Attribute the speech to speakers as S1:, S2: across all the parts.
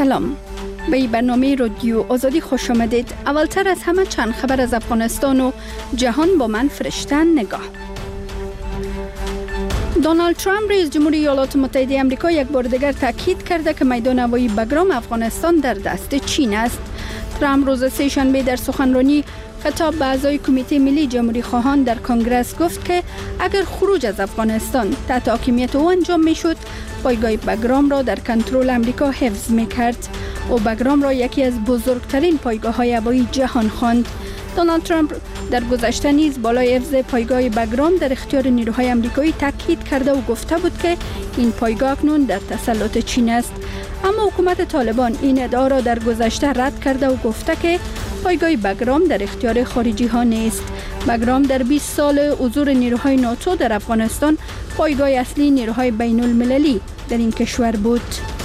S1: سلام. به این برنامه رادیو آزادی خوش آمدید. اولتر از همه چند خبر از افغانستان و جهان با من فرشته نگاه. دونالد ترامپ رئیس جمهوری ایالات متحده آمریکا یک بار دیگر تاکید کرده که میدان هوایی بگرام افغانستان در دست چین است. ترامپ روز سه‌شنبه در سخنرانی خطاب به اعضای کمیته ملی جمهوری خواهان در کنگره گفت که اگر خروج از افغانستان تحت حاکمیت او انجام میشد، پایگاه بگرام را در کنترل آمریکا حفظ میکرد. او بگرام را یکی از بزرگترین پایگاه‌های هوایی جهان خواند. دونالد ترامپ در گذشته نیز بالای حفظ پایگاه بگرام در اختیار نیروهای آمریکایی تاکید کرده و گفته بود که این پایگاه اکنون در تسلط چین است. اما حکومت طالبان این ادعا را در گذشته رد کرده و گفته که پایگاه بگرام در اختیار خارجی ها نیست. بگرام در 20 سال حضور نیروهای ناتو در افغانستان پایگاه اصلی نیروهای بین المللی در این کشور بود.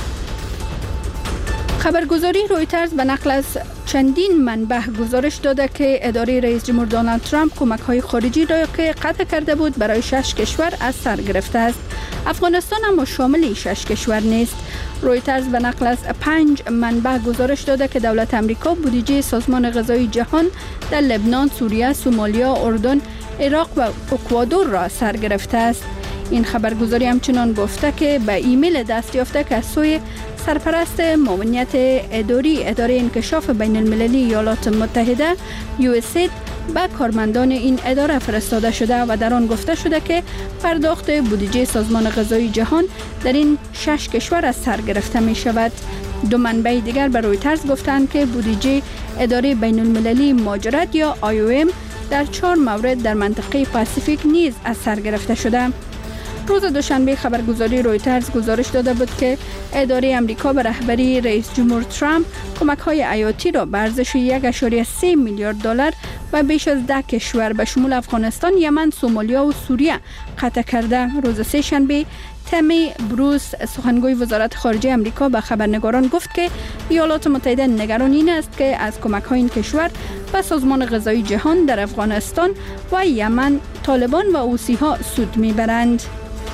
S1: خبرگزاری رویترز به نقل از چندین منبع گزارش داده که اداره رئیس جمهور دونالد ترامپ کمک‌های خارجی را که قطع کرده بود برای 6 کشور از سر گرفته است. افغانستان اما شامل 6 کشور نیست. رویترز به نقل از 5 منبع گزارش داده که دولت آمریکا بودجه سازمان غذایی جهان در لبنان، سوریه، سومالیا، اردن، عراق و اکوادور را سر گرفته است. این خبرگزاری همچنان گفته که به ایمیل دست یافته که از سوی سرپرست معاونیت اداری اداره انکشاف بین المللی ایالات متحده USAID به کارمندان این اداره فرستاده شده و در آن گفته شده که پرداخت بودجه سازمان غذایی جهان در این 6 کشور از سر گرفته می شود. دو منبع دیگر به رویترز گفتند که بودجه اداره بین المللی مهاجرت یا IOM در 4 مورد در منطقه پاسیفیک نیز از سر گرفته شده. روز دوشنبه خبرگزاری رویترز گزارش داده بود که اداره آمریکا به رهبری رئیس جمهور ترامپ کمک‌های حیاتی را به ارزش 1.3 میلیارد دلار و بیش از 10 کشور به شمول افغانستان، یمن، سومالیا و سوریه قطع کرده. روز سه‌شنبه تمی بروس سخنگوی وزارت خارجه آمریکا به خبرنگاران گفت که ایالات متحده نگران این است که از کمک‌های این کشور به سازمان غذایی جهان در افغانستان و یمن طالبان و حوثی‌ها سود می‌برند.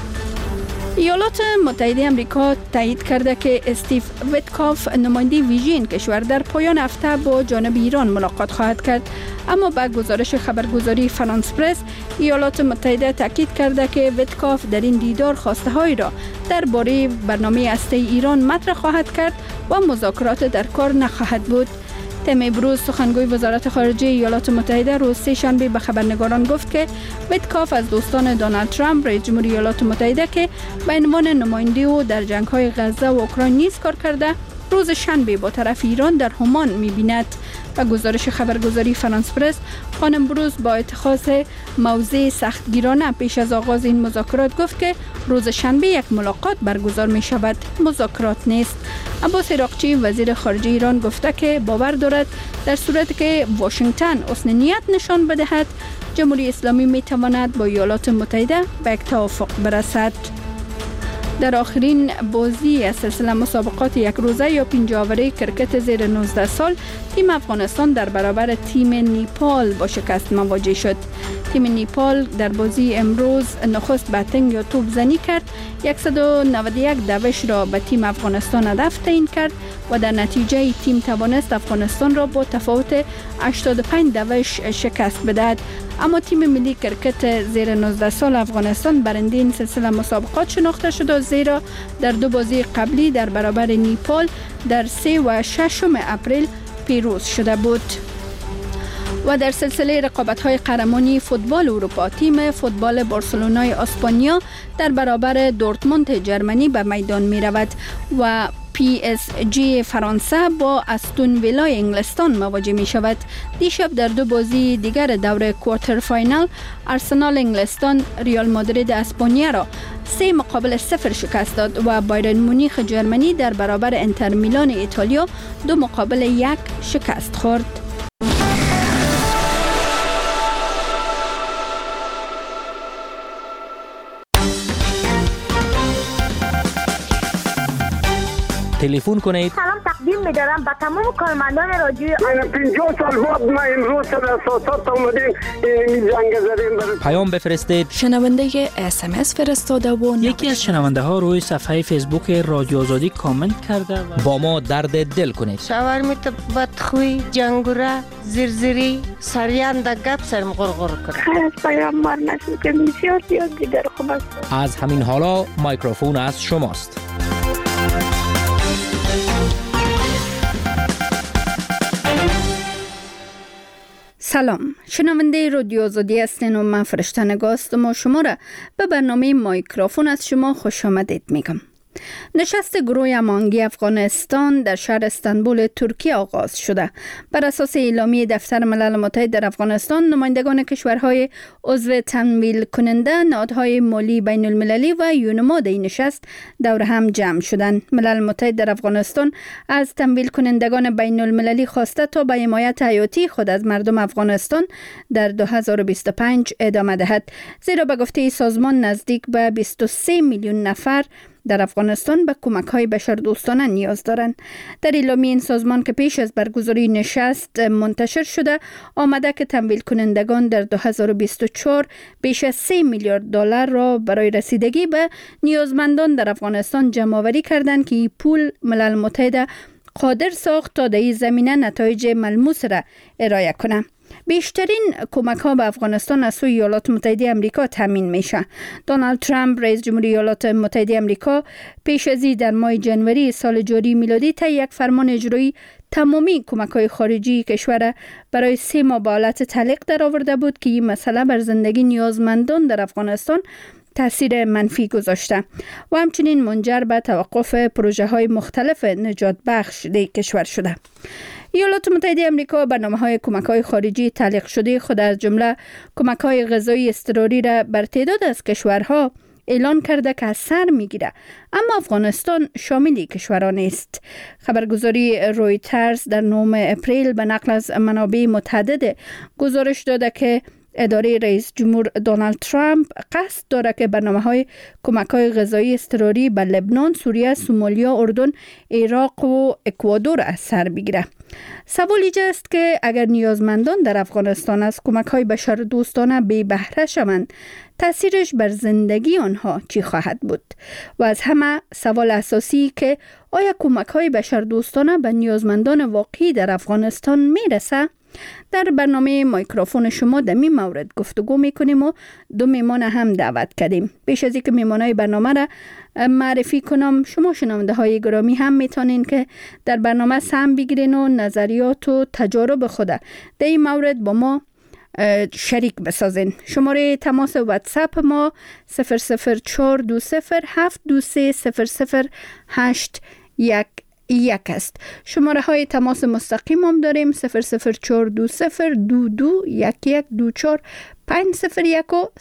S1: ایالات متحده آمریکا تایید کرده که استیو ویتکاف نماینده ویژه این کشور در پایان هفته با جانب ایران ملاقات خواهد کرد. اما با گزارش خبرگزاری فرانس پرس، ایالات متحده تاکید کرده که ویتکاف در این دیدار خواسته‌هایی را درباره برنامه هسته‌ای ایران مطرح خواهد کرد و مذاکرات در کار نخواهد بود. تمی بروس سخنگوی وزارت خارجه ایالات متحده روز سه‌شنبه به خبرنگاران گفت که ویتکاف از دوستان دونالد ترامپ رئیس جمهور ایالات متحده که به عنوان نماینده او در جنگ‌های غزه و اوکراین نیز کار کرده، روز شنبه با طرف ایران در همان می‌بیند. و گزارش خبرگزاری فرانس پرس، خانم بروس با اتخاذ موضع سختگیرانه پیش از آغاز این مذاکرات گفت که روز شنبه یک ملاقات برگزار می شود، مذاکرات نیست. عباس عراقچی وزیر خارجه ایران گفته که باور دارد در صورتی که واشنگتن حسن نیت نشان بدهد، جمهوری اسلامی می تواند با ایالات متحده به یک توافق برسد. در آخرین بازی از سلسله مسابقات یک روزه یا 50 اوره کرکت زیر 19 سال، تیم افغانستان در برابر تیم نیپال با شکست مواجه شد. تیم نیپال در بازی امروز نخست باتنگ یا توپ زنی کرد، 191 دوش را به تیم افغانستان هدف تعیین کرد و در نتیجه تیم توانست افغانستان را با تفاوت 85 دوش شکست بدهد. اما تیم ملی کرکت زیر 19 سال افغانستان برنده این سلسله مسابقات شناخته شد، زیرا در 2 بازی قبلی در برابر نیپال در 3 و 6 اپریل پیروز شده بود. و در سلسله رقابت‌های قهرمانی فوتبال اروپا، تیم فوتبال بارسلونای اسپانیا در برابر دورتموند جرمنی به میدان می رود و PSG فرانسه با استون ویلای انگلستان مواجه می شود. دیشب در 2 بازی دیگر دور کوارتر فاینال، ارسنال انگلستان ریال مادرید اسپانیا را 3-0 شکست داد و بایرن مونیخ جرمنی در برابر انتر میلان ایتالیا 2-1 شکست خورد.
S2: تلفن کنید.
S3: سلام تقدیم می‌دارم به تمام کارمندان رادیو.
S4: 50 سال بعد ما امروز سر اساسات اومدیم این جنگ زدیم.
S2: پیام بفرستید.
S5: شنونده SMS فرستاده و
S6: یکی از شنونده ها روی صفحه فیسبوک رادیو آزادی کامنت کرده و
S2: با ما درد دل کنید.
S7: شاورمیت بدخوی، جنگوره، زرزری، سریان در گپ سرم غرغر کنه.
S8: خیلی از پیامبر نشد که بسیار زیاد دیگر خوب است.
S2: از همین حالا مایکروفون از شماست.
S1: سلام، شنونده رادیو آزادی هستین و من فرشته نگاه هستم و شما را به برنامه مایکروفون از شما خوش آمدید میگم. نشست گروه امانگی افغانستان در شهر استانبول ترکیه آغاز شده. بر اساس اعلامیه دفتر ملل متحد در افغانستان، نمایندگان کشورهای عضو تمویل کننده، نهادهای مالی بین المللی و یونما در این نشست دور هم جمع شدند. ملل متحد در افغانستان از تمویل کنندگان بین المللی خواسته تا به حمایت حیاتی خود از مردم افغانستان در 2025 ادامه دهد، زیرا به گفته سازمان نزدیک به 23 میلیون نفر در افغانستان به کمک‌های بشردوستانه نیاز دارند. در اعلامیه این سازمان که پیش از برگزاری نشست منتشر شده، آمده که تمویل کنندگان در 2024 بیش از 3 میلیارد دلار را برای رسیدگی به نیازمندان در افغانستان جمع‌آوری کردند که این پول ملل متحد قادر ساخت تا در این زمینه نتایج ملموس را ارائه کنه. بیشترین کمک ها به افغانستان از سوی ایالات متحده آمریکا تامین میشه. دونالد ترامپ رئیس جمهوری ایالات متحده آمریکا پیش از این در ماه جنوری سال جاری میلادی طی یک فرمان اجرایی تمامی کمک های خارجی کشور برای 3 ماه به حالت تعلیق درآورده بود که این مسئله بر زندگی نیازمندان در افغانستان تاثیر منفی گذاشته و همچنین منجر به توقف پروژه های مختلف نجات بخش در کشور شده. ایالات متحده آمریکا برنامه‌های کمک‌های خارجی تعلیق شده خود از جمله کمک‌های غذایی اضطراری را بر تعداد از کشورها اعلان کرده که از سر می‌گیره، اما افغانستان شامل کشورها نیست. خبرگزاری رویترز در 9 اپریل به نقل از منابع متعدد گزارش داده که اداره رئیس جمهور دونالد ترامپ قصد داره که برنامه‌های کمک‌های غذایی اضطراری به لبنان، سوریه، سومالیا، اردن، عراق و اکوادور از سر بگیره. سوال اینجاست که اگر نیازمندان در افغانستان از کمک‌های بشردوستانه بی بهره شوند، تاثیرش بر زندگی آنها چی خواهد بود؟ و از همه سوال اساسی که آیا کمک‌های بشردوستانه به نیازمندان واقعی در افغانستان میرسه؟ در برنامه مایکروفون شما در این مورد گفتگو میکنیم و 2 میمان هم دعوت کردیم. پیش از اینکه میمانای برنامه را معرفی کنم، شما شنونده های گرامی هم میتونین که در برنامه سهم بگیرین و نظریات و تجارب خود در این مورد با ما شریک بسازین. شماره تماس واتساپ ما 0042723000811 است. شماره های تماس مستقیم هم داریم 00420221124 501 و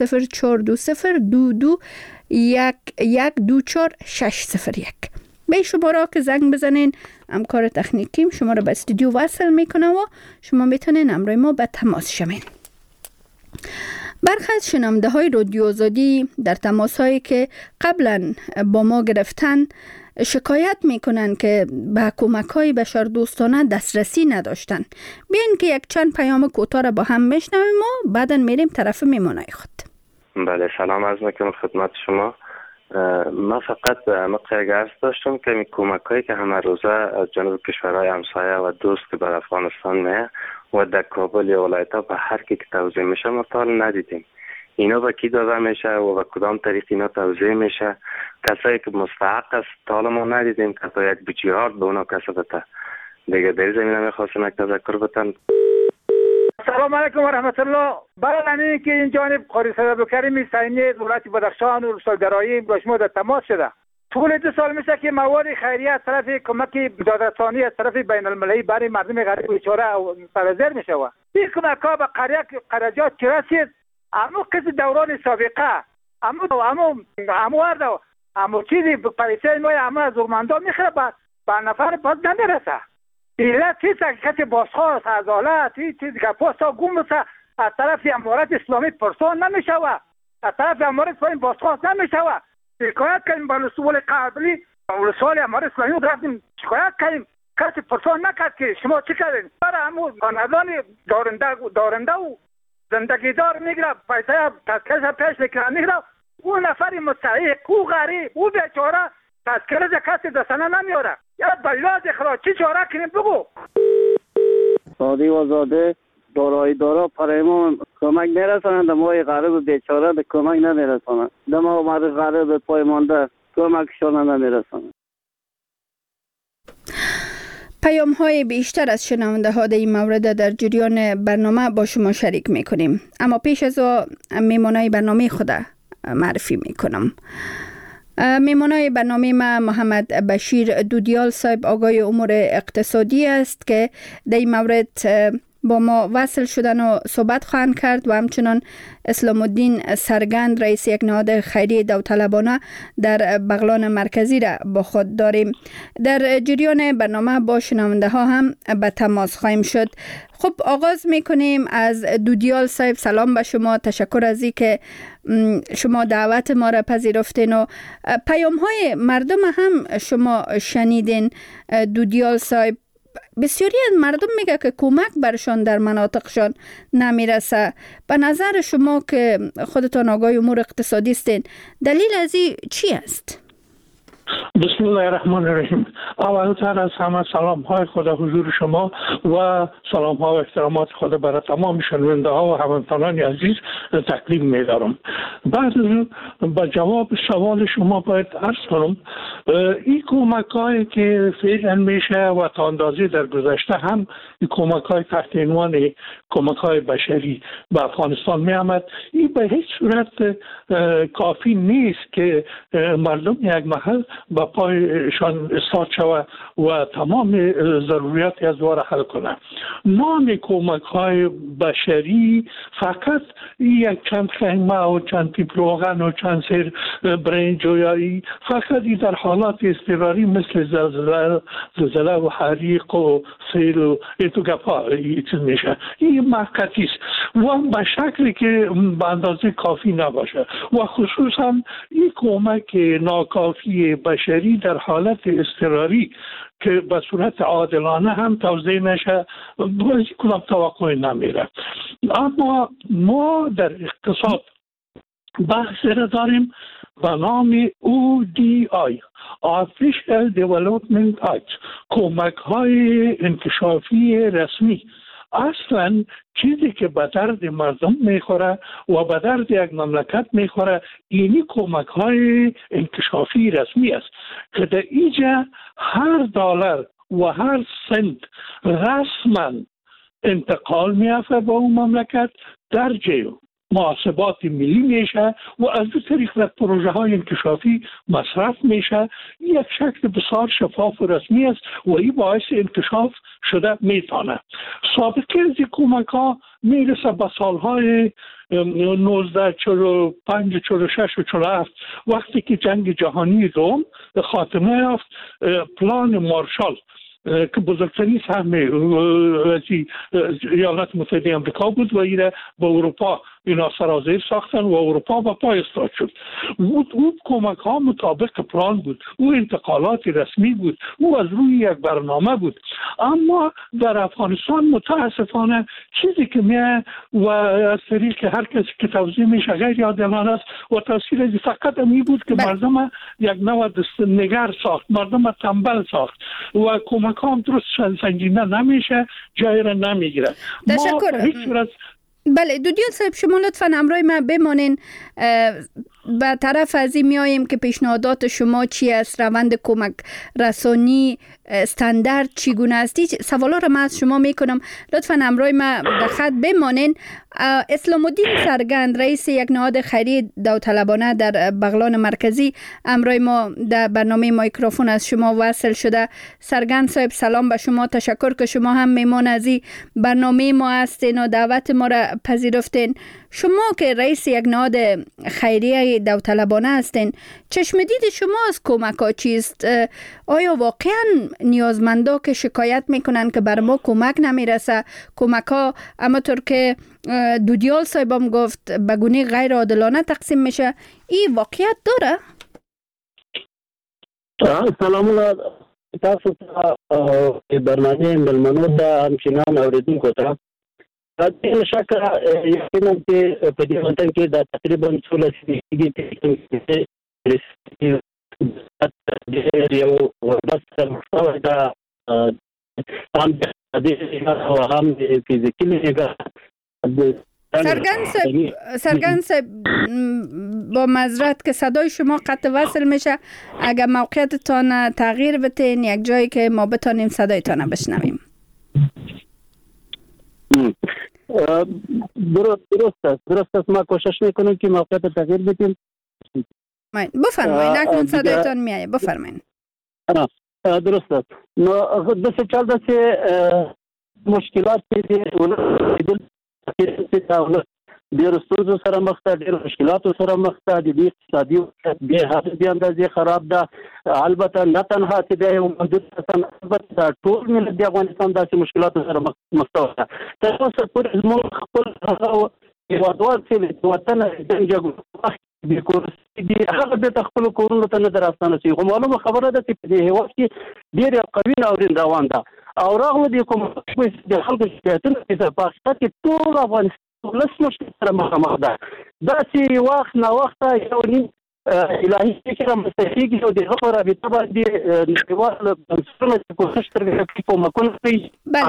S1: 00420221124 به شماره که زنگ بزنین، همکار تکنیکیم شما را به استودیو وصل میکنه و شما میتونین همراه ما به تماس شوین. برخی از شنونده های رادیو آزادی در تماس هایی که قبلا با ما گرفتن شکایت میکنن که به کمک های بشردوستانه دسترسی نداشتن. بیاین که یک چند پیام کوتاه را با هم بشنویم و بعدا میریم طرف میمونای خود.
S9: بله، سلام عرض میکنم خدمت شما. من فقط یک عرض داشتم که این کمک هایی که همه روزه از جانب کشورهای همسایه و دوست که بر افغانستان میه و در کابل یا ولایت ها به هر کی که توزیع میشه ما تا ندیدیم. اینا به کی داده میشه و به کدام طریق اینا توزیع میشه؟ کسایی که مستحق است تا حالا ما ندیدیم که تا یک بچیارد به اونا کسا بده. دیگه در زمینه میخواستم یک تذکر بتن.
S4: سلام علیکم و رحمت الله. برای که این جانب قاری صدابکریم سینی ولایت بدخشان و روستای درایی با شما در تماس شده. طول 2 سال میشه که مواد خیریه از طرف کمک دادرسانی از طرف بین المللی برای مردم غریب و بیچاره سرازیر میشه. این کمک ها به قریات که رسید، اما کسی دوران سابقه اما چیزی پریسه ما اما از ارمندان میخوره به نفر باز نمیرسه. ایلت هیچ حقیقت بازخواست از حالت هیچ چیزی که پاستا گم بسه از طرف امارت اسلامی پرسان نمیشوه، از طرف امارت اسلامی بازخواست نمیشوه. شکایت کنیم با رسول قبلی ولسوالی امارات اسلامی رفتیم شکایت کردیم، کسی پرسان نکرد که شما چی کردین. برای همون کانادان دارنده و زندگی دار میگیره، پیسه تذکرش پیش میکنه میگیره. اون نفری مستحق او غریب او بیچاره تذکرش کسی دستانه نمیاره. یا بلاد اخراج چی چاره کنیم بگو.
S10: سادی و زاده دارایی دارا برای ما کمک نرسانند، ما غریب بیچاره به کمک نمیرسانند. ما اومده غریب پای مانده کمکشان نمیرسانند.
S1: پیام های بیشتر از شنونده ها در این مورد در جریان برنامه با شما شریک میکنیم، اما پیش از میمانای برنامه خود معرفی میکنم. میمانای برنامه ما محمد بشیر دودیال صاحب آقای امور اقتصادی است که در این مورد با ما وصل شدن و صحبت خواهند کرد و همچنان اسلام الدین سرگند رئیس یک نهاد خیریه داوطلبانه در بغلان مرکزی را با خود داریم. در جریان برنامه با شنونده ها هم به تماس خواهیم شد. خب آغاز میکنیم از دودیال صاحب. سلام به شما، تشکر از این که شما دعوت ما را پذیرفتین و پیام های مردم هم شما شنیدین. دودیال صاحب، بسیاری از مردم میگه که کمک برشان در مناطقشان نمیرسه. به نظر شما که خودتان آقای امور اقتصادی هستین، دلیل از این چی است؟
S11: بسم الله الرحمن الرحیم. اولتر از همه سلام های خود حضور شما و سلام ها و احترامات خود برای تمام شنونده ها و هموطنان عزیز تقدیم می دارم. بعد با جواب سوال شما باید عرض کنم این کمک هایی که فعلا میشه و تا اندازه در گذشته هم این کمک های تحت عنوان کمک های بشری به افغانستان می آمد، این به هیچ صورت کافی نیست که مردم یک محل با پایشان استاد شود و تمام ضروریات از وار حل کنه. نام کمک های بشری فقط یک چند خیمه و چند تیپ روغن و چند سیر برنج و یا فقط در حالات اضطراری مثل زلزله و حریق و سیل و ایتو گپا چیز میشه. این محققی است و به شکلی که به اندازه کافی نباشه و خصوصا این کمک ناکافی بشری در حالت اضطراری که به صورت عادلانه هم توزیع نشه باید کدام توقع نمیره. اما ما در اقتصاد بحث را داریم به نام ODI Official Development Act، کمک های انکشافی رسمی. اصلا چیزی که به درد مردم میخوره و به درد یک مملکت میخوره اینی کمک های انکشافی رسمی است که در اینجا هر دلار و هر سنت رسما انتقال میافته به اون مملکت در جیب محاسبات ملی میشه و از دو طریق در پروژه های انکشافی مصرف میشه. یک شکل بسیار شفاف و رسمی است و این باعث انکشاف شده میتونه. سابقه از این کمک ها میرسه به سالهای 19 45 46 و 47 وقتی که جنگ جهانی دوم خاتمه یافت. پلان مارشال که بزرگترین سهم ایالات متحده آمریکا بود و ایره به اروپا اینا سرازیر ساختن و اروپا با پای استاد شد. او کمک ها مطابق پلان بود، او انتقالات رسمی بود، او از روی یک برنامه بود. اما در افغانستان متاسفانه چیزی که میه و از طریق که هر کسی که توضیح میشه غیر عادلانه است و تاثیر از فقط امی بود که مردم یک نوع نگر ساخت، مردم تنبل ساخت و کمک ها هم درست سنجیده نمیشه، جای را نمیگیره.
S1: تشکر. بله دودیال صاحب، شما لطفاً همراه ما بمانین. به طرف از این میاییم که پیشنهادات شما چی است، روند کمک رسانی استاندارد چگونه است. سوالا را من از شما میکنم، لطفاً همراه ما در خط بمانین. اسلام الدین سرگند رئیس یک نهاد خیریه داوطلبانه در بغلان مرکزی همراه ما در برنامه مایکروفون از شما وصل شده. سرگند صاحب سلام به شما، تشکر که شما هم میمان از این برنامه ما هستین و دعوت ما را پذیرفتین. شما که رئیس یک نهاد خیریه داوطلبانه هستین، چشم دید شما از کمک ها چیست؟ آیا واقعا نیازمندا که شکایت میکنن که بر ما کمک نمیرسه، کمک ها همونطور که دودیال صاحبم گفت به گونه غیر عادلانه تقسیم میشه، این واقعیت داره؟
S10: سلام تاسو ته برنامه ملمنو ته همچنان اوریدونکو ته بلا شک یقینا چې په دې وطن کې دا تقریبا 16 یو ورته مستوى دا هم فیزیکی نگاه
S1: سرگن صاحب با معذرت که صدای شما قطع وصل میشه، اگر موقعیتتان تغییر بتین یک جایی که ما بتانیم صدایتان بشنویم.
S10: درست است. ما کوشش میکنیم که موقعیت تغییر بدیم.
S1: بفرمایید، اکنون صدایتان میایه، بفرمایید.
S10: درست است. نو دسته چل دسته مشکلات ډېر ستونزو سره مخ ده، ډېر مشکلاتو سره مخ ده. د دې اقتصادي وضعیت بې حده بې اندازې خراب ده. البته نه تنها چې دی یو محدود کسان، البته دا ټول ملت د افغانستان داسې مشکلاتو سره مخ ده. تر اوسه پورې زموږ خپل هغه هېوادوال چې د وطن د جګړو بېکورسي دي، هغه بېرته خپلو کورونو ته نه ده راستانه شوي. خو معلومه خبره ده چې په دې هېواد کې ډېرې قوي ناورین روان ده او رغم د حکومت د خلکو شکایتونه چې په حقیقت کې ټول افغانستان ولس مشکل سره مخامخ ده. داسې وخت ناوخته یو نیم الهي فکر رامنځته کېږي او د هغه په رابطه باندې نړیوال بنسټونه چې کوښښ کوي کومکونه کوي.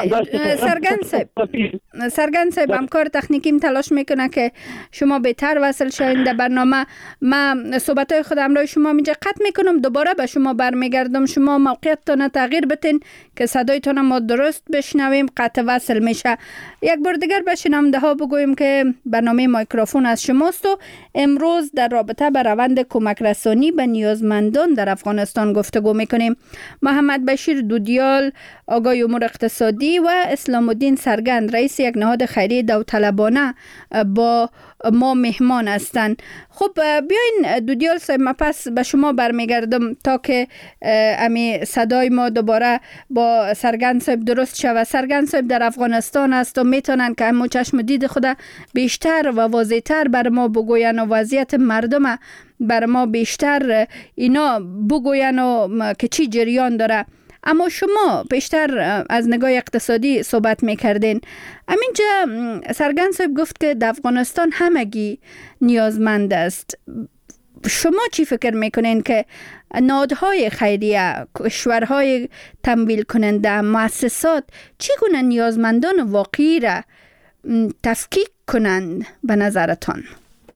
S1: بله سرگن صاحب همکار تکنیکیم تلاش میکنه که شما بهتر وصل شوین در برنامه. ما صحبت‌های خود همراه شما اینجا قطع میکنم، دوباره به شما برمیگردم. شما موقعیتتان تغییر بدین که صدایتان ما درست بشنویم. قطع وصل میشه. یک بار دیگر به شنونده ها بگویم که برنامه مایکروفون از شماست و امروز در رابطه با روند کمک رسانی به نیازمندان در افغانستان گفتگو میکنیم. محمد بشیر دودیال، آگاه امور اقتصادی، و اسلام الدین سرگند، رئیس یک نهاد خیریه داوطلبانه با ما مهمان هستند. خب بیاین دودیال صاحب، من پس به شما برمیگردم تا که امی صدای ما دوباره با سرگند صاحب درست شود. سرگند صاحب در افغانستان است و میتونن که همو چشم دید خود بیشتر و واضح‌تر بر ما بگوین و وضعیت مردم بر ما بیشتر اینا بگوین و که چی جریان داره. اما شما بیشتر از نگاه اقتصادی صحبت میکردین. همینجا سرگند صاحب گفت که در افغانستان همگی نیازمند است. شما چی فکر میکنین که نهادهای خیریه، کشورهای تمویل کننده، مؤسسات چگونه نیازمندان واقعی را تفکیک کنند به نظرتان؟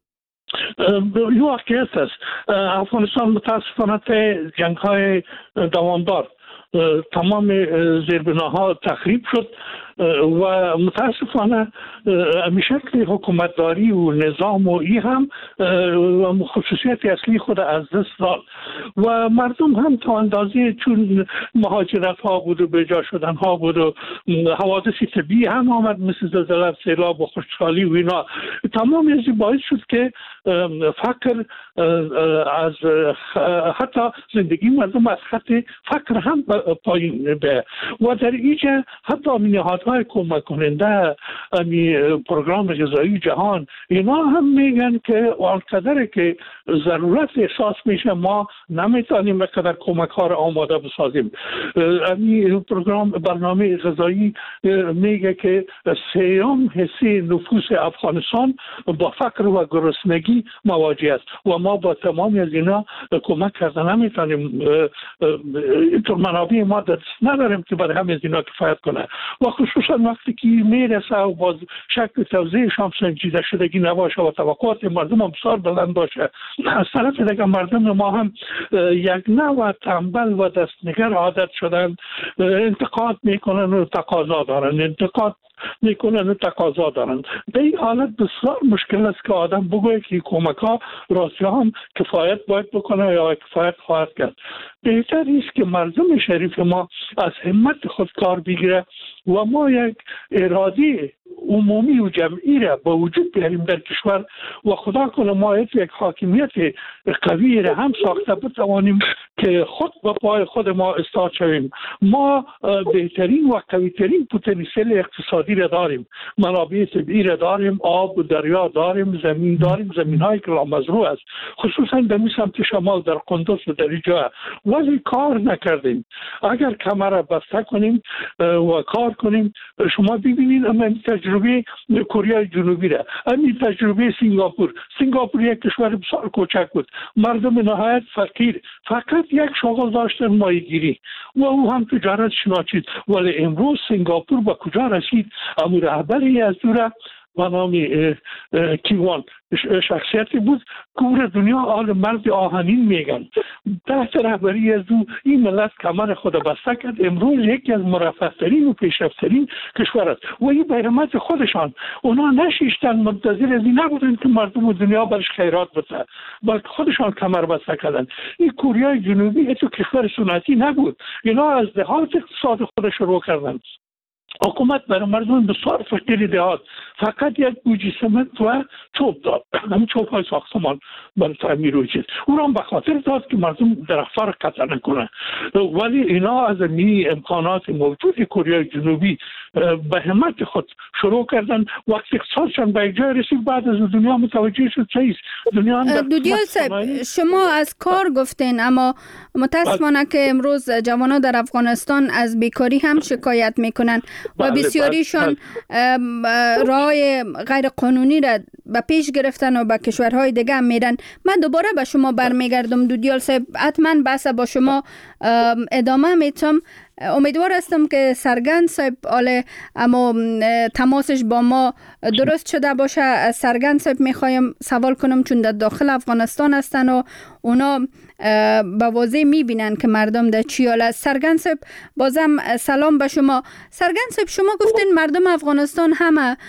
S11: یو واقعیت است. افغانستان متاسفانه جنگ‌های دوامدار تمام زیربناها تخریب شد و متاسفانه شکل حکومتداری و نظام و ای هم خصوصیت اصلی خود از دست داد و مردم هم تا اندازه چون مهاجرت ها بود و بجا شدن ها بود و حوادث طبیعی هم آمد مثل زلزله، سیلاب و خشکسالی و اینا، تمام از باعث شد که فقر از حتی زندگی مردم از خط فقر هم پایین به و در اینجا حتی نهادهای کمک کننده، پروگرام غذایی جهان، اینا هم میگن که آنقدر که ضرورت احساس میشه ما نمیتونیم بقدر کمک ها را آماده بسازیم. پروگرام برنامه غذایی میگه که 3% نفوس افغانستان با فقر و گرسنگی مواجه است و ما با تمامی از اینا کمک کردن نمیتونیم. اینطور منابع ما دست نداریم که برای همه از اینا کفایت کنه و خصوصا وقتی که میرسه و باز شکل توزیعش هم سنجیده شدگی نباشه و توقعات مردم هم بسیار بلند باشه. از طرف دیگه مردم ما هم یک نوع تنبل و دستنگر عادت شدن، انتقاد میکنن و تقاضا دارن، انتقاد میکنن و تقاضا دارن. به این حالت بسیار مشکل است که آدم بگوید که کمک ها راستی هم کفایت باید بکنه یا کفایت خواهد کرد. بهتر است که مردم شریف ما از همت خود کار بگیره و ما یک اراده عمومی و جمعی را به وجود بیاریم در کشور و خدا کنه ما یک حاکمیت قوی را هم ساخته بتوانیم که خود به پای خود ما استاد شویم. ما بهترین و قویترین پتانسیل اقتصادی را داریم، منابع طبیعی را داریم، آب و دریا داریم، زمین داریم، زمین هایی که لامزروع است، خصوصا در سمت شمال در قندوز و در اینجا، ولی کار نکردیم. اگر کمر بسته کنیم و کار کنیم، شما ببینید این تجربه کره جنوبی را، این تجربه سنگاپور یک کشور بسیار کوچک بود، مردم نهایت فقیر، فقط یک شغل داشتن ماهیگیری و او هم تجارت شناچید. ولی امروز سنگاپور به کجا رسید؟ امور رهبری از دوره و نام کیوان شخصیتی بود که دنیا آل مرد آهنین میگن. تحت رهبری از او این ملت کمر خود بسته کرد، امروز یکی از مرفه‌ترین و پیشرفت‌ترین کشور است و این به رحمت خودشان. اونا نشیشتن، منتظر از این نبودن که مردم دنیا برش خیرات بده، بلکه خودشان کمر بسته کردن. این کره جنوبی تو کشور سنتی نبود، اینا از دهات اقتصاد خود شروع کردن. حکومت برای مردم بسیار فقیر دهات فقط یک بوجی سمنت و چوب داد، همین چوب های ساختمان برای تعمیر و چیز، اون هم به خاطر داد که مردم درخت‌ها را قطع نکنه. ولی اینا از این امکانات موجود کره جنوبی به همت خود شروع کردن. وقتی اقتصادشان به جای رسید بعد از دنیا متوجه شد چیست دنیا.
S1: دودیال صاحب، شما از کار گفتین، اما متاسفانه که امروز جوانان در افغانستان از بیکاری هم شکایت میکنن و بسیاریشان راه غیر قانونی را به پیش گرفتن و به کشورهای دیگه هم میرن. من دوباره به شما برمیگردم دودیال صاحب، حتما بحث با شما ادامه میتم. امیدوار هستم که سرگند صاحب اما تماسش با ما درست شده باشه. از سرگند صاحب میخوایم سوال کنم، چون در داخل افغانستان هستن و اونا به واضح میبینن که مردم در چی حال است. سرگند صاحب بازم سلام به شما. سرگند صاحب، شما گفتین مردم افغانستان همه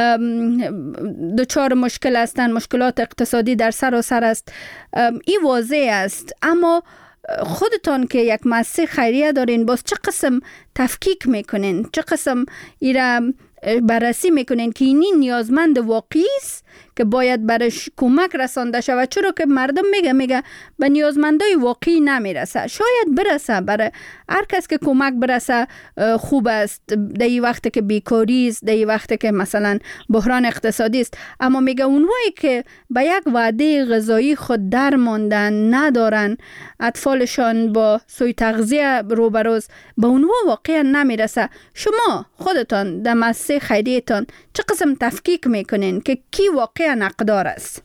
S1: دچار مشکل هستند، مشکلات اقتصادی در سراسر است، این واضح است، اما خودتان که یک مؤسسه خیریه دارین، باز چه قسم تفکیک میکنین، چه قسم ایرا بررسی میکنین که اینی نیازمند واقعی است که باید برش کمک رسانده شود؟ چرا که مردم میگه به نیازمندای واقعی نمیرسه. شاید برسه، برای هر کس که کمک برسه خوب است، در این وقت که بیکاری است، در این وقت که مثلا بحران اقتصادی است، اما میگه اونهایی که به یک وعده غذایی خود در ماندن، ندارن، اطفالشان با سوء تغذیه روبروز، به اونها واقعا نمیرسه. شما خودتان در مؤسسه خیریتان چه قسم تفکیک میکنین که کی واقعا نقدار است؟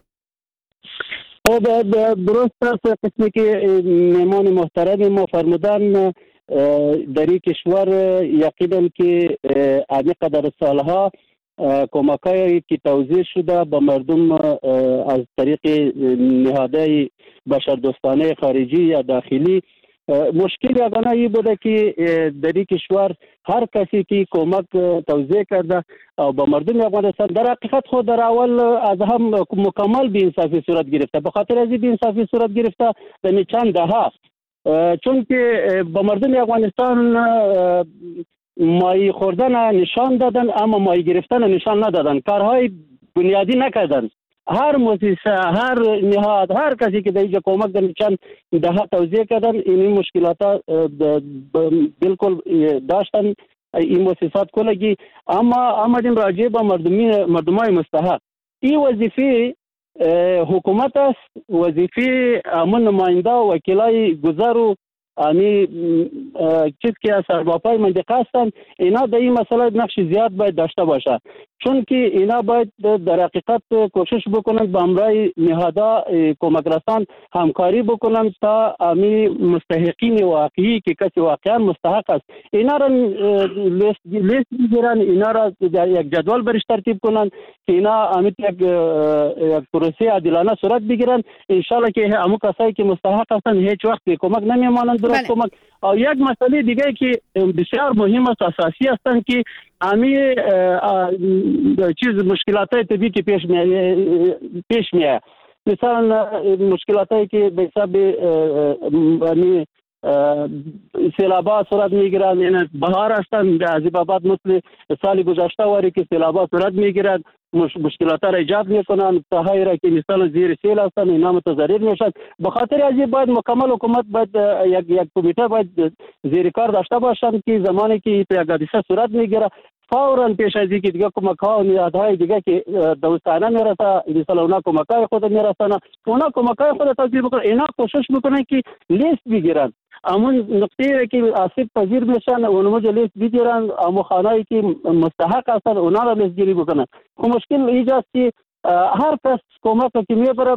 S10: درست است قسمی که مهمان محترم ما فرمودن. در این کشور یقینا که عمیق قدر سالها کمک‌هایی که توزیع شده به مردم از طریق نهادهای بشردوستانه خارجی یا داخلی، مشکل یگانه ای بوده که در این کشور هر کسی که کمک توزیع کرده با مردم افغانستان در حقیقت خود در اول از هم مکمل بی‌انصافی صورت گرفته. به خاطر از این بی‌انصافی صورت گرفته در چند دهه، چون که با مردم افغانستان مایی خوردن نشان دادن اما مایی گرفتن نشان ندادن، کارهای بنیادی نکردن. هر مؤسسه، هر نهاد، هر کسی که در اینجا کمک در چند دهه توزیع کردن، این مشکلات بالکل داشتن این مؤسسات کلگی، اما آمدیم راجع به مردمای مستحق. این وظیفه حکومت است، وظیفه امن نماینده و وکیلای گذر و چیز که از سرباپای منطقه هستند، اینا در این مسئله نقش زیاد باید داشته باشه، چون که اینا باید در حقیقت کوشش بکنند با همراه نهادها کمک رسان همکاری بکنند تا امی مستحقین واقعی که کسی واقعا مستحق است اینا را لیست بگیرن، اینا را در یک جدول برش ترتیب کنند که اینا امی یک پروسه عادلانه صورت بگیرن. انشالله که همون کسایی که مستحق هستند هیچ وقت به کمک نمیمانند. درست کمک. و یک مسئله دیگه که بسیار مهم است، اساسی هستند که امی چیز مشکلات طبیعی که پیش میاد، مثلا مشکلاتی که به حساب سیلابات صورت میگیرد. این بهار هستند از این بابت مثل سال گذشته واری که سیلابات صورت میگیرد مشکلات را ایجاد میکنند. ساحایی را که مثلا زیر سیل هستند اینا متضرر میشند. به خاطر از این باید مکمل حکومت باید یک کمیته باید زیر کار داشته باشند که زمانی که یک حادثه صورت میگیره فوراً پیش از اینکه دیگه کمک‌ها و نهادهای دیگه که دوستانه میرسه مثلا اونا کمک‌های خود میرسن اونا کمک‌های خود توزیع بکنن. اینا کوشش میکنن که لیست بگیرن همون نقطه‌ای که آسیب پذیر میشن اونها لیست بگیرن اما خانه‌ای که مستحق هستن اونا را لیست گیری بکنن. مشکل اینجاست که هر کس کمک که میبره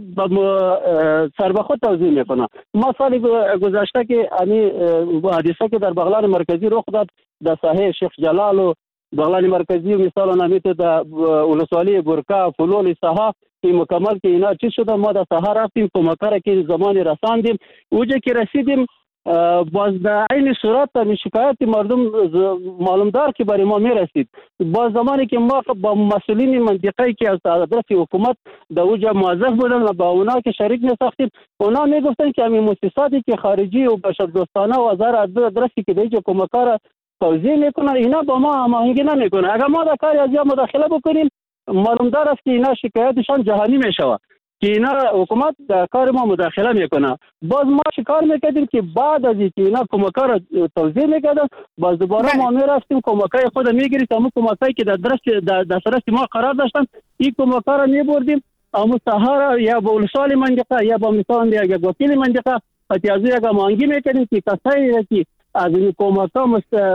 S10: سر به خود توزیع میکنه. ما سال گذشته که امی حادثه که در بغلان مرکزی رخ داد در ساحه شیخ جلال و بغلان مرکزی مثلا نمیت در ولسوالی برکا فلول ساحه این مکمل که اینا چی شده ما در ساحه رفتیم کمک‌ها که زمانی رساندیم اوجه که رسیدیم باز در این صورت تا شکایت مردم معلومدار که برای ما میرسید. باز زمانی که ما با مسئولین منطقه‌ای که از طرف حکومت در اوجه موظف بودن و با اونا که شریک می‌ساختیم اونا میگفتن که همین مؤسساتی که خارجی و بشردوستانه و هزار ادرسی که دیگه کمک‌ها را توزیع میکنن اینا با ما هماهنگی نمیکنه. اگر ما در کاری از یا مداخله بکنیم معلومدار است که اینا شکایتشان جهانی میشود که اینا حکومت در کار ما مداخله میکنه. باز ما شکار میکردیم که بعد از اینکه اینا کمک‌ها را توزیع میکردن باز دوباره ما میرفتیم کمک‌های خود میگیریم اما کمک‌هایی که در دسترس ما قرار داشتن این کمک‌ها را میبردیم اما سهار یا با ولسوالی منطقه یا با مثلا یک وکیل منطقه اتیازی یک هماهنگی میکردیم که کسایی که از این کمک‌ها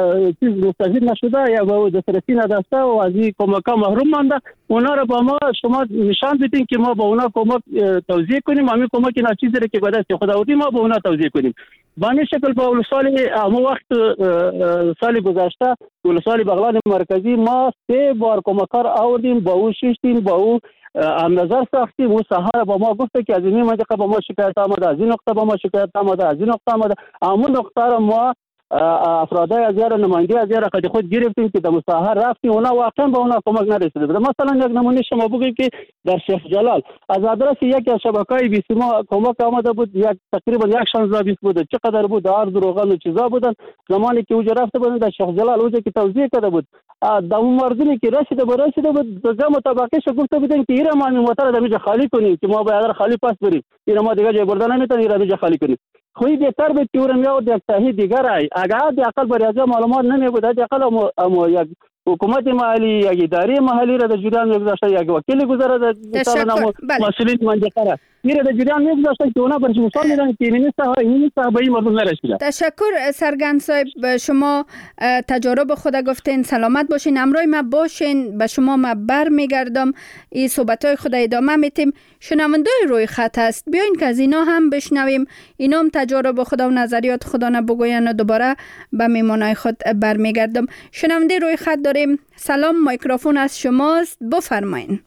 S10: مستفید نشده یا به دسترسی نداشته و از این کمک‌ها محروم مانده اونا را با ما شما نشان بدین که ما با اونا کمک توزیع کنیم. همین کمک اینا چیزی را که به دست خود آوردیم ما با اونا توزیع کنیم. با این شکل با ولسوالی همون وقت سال گذشته ولسوالی بغلان مرکزی ما 3 بار کمک‌ها را آوردیم با او شیشتیم با او هم نظر ساختیم. او سهار با ما گفته که از این منطقه با ما شکایت آمده از این نقطه با ما شکایت آمده از این نقطه آمده همون نقطه را ما افرادای از یار نماینده از یار خود گرفتیم که در مستحر رفتیم اونا واقعا با اونا کمک نرسیده بود. مثلا یک نمونه شما بگیم که در شیخ جلال از آدرس یکی از شبکه‌های بیسی ما کمک آمده بود تقریبا 16 بیس بود چقدر بود عرض روغن و چیزا بودن زمانی که اوجا رفته بودن در شیخ جلال اوجا که توزیع کرده بود در اون مردمی که رسیده بود دو مطابقه شو گفته بودن که ایرا ما موتر در خالی کنیم که ما باید خالی پاس بریم اینا ما دیگه جای بردن نمیتونیم ایرا خالی کنیم. خوی بهتر بود که اون میاد یک صحیح دیگر ای اگر دی عقل بر از معلومات نمیبود دی عقل اما یک حکومت محلی یک اداره محلی را در جریان میگذاشته یک وکیل گذاره در مسئولین منطقه را میره در جریان میگذاشته که اونا برش مثال میدن که این صاحب به این مردم نرسیده.
S1: تشکر سرگند صاحب شما تجارب خود گفتین سلامت باشین همراه ما باشین به شما ما برمیگردم این صحبت‌های خود ادامه میتیم. شنوندای روی خط است بیاین که از اینا هم بشنویم اینا هم تجارب خود و نظریات خدا بگوین و دوباره به میمانای خود برمیگردم. شنونده روی خط داریم. سلام میکروفون از شماست بفرمایین.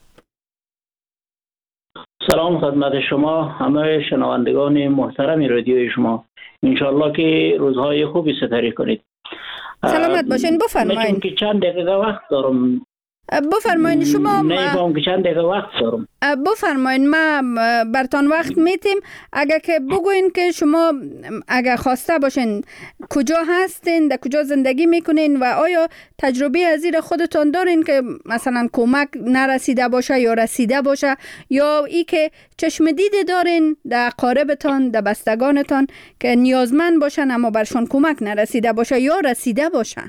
S12: سلام خدمت شما همه شنوندگان محترم رادیوی شما انشالله که روزهای خوبی سپری کنید.
S1: سلامت باشین بفرمایین.
S12: که چند دقیقه وقت دارم
S1: بفرمایین شما
S12: نمی‌فهم که چند دقیقه وقت دارم
S1: بفرمایین ما برتان وقت میتیم اگر که بگوین که شما اگر خواسته باشین کجا هستین در کجا زندگی میکنین و آیا تجربه از این خودتان دارین که مثلا کمک نرسیده باشه یا رسیده باشه یا ای که چشم دیده دارین در اقاربتان در بستگانتان که نیازمند باشن اما برشون کمک نرسیده باشه یا رسیده باشه؟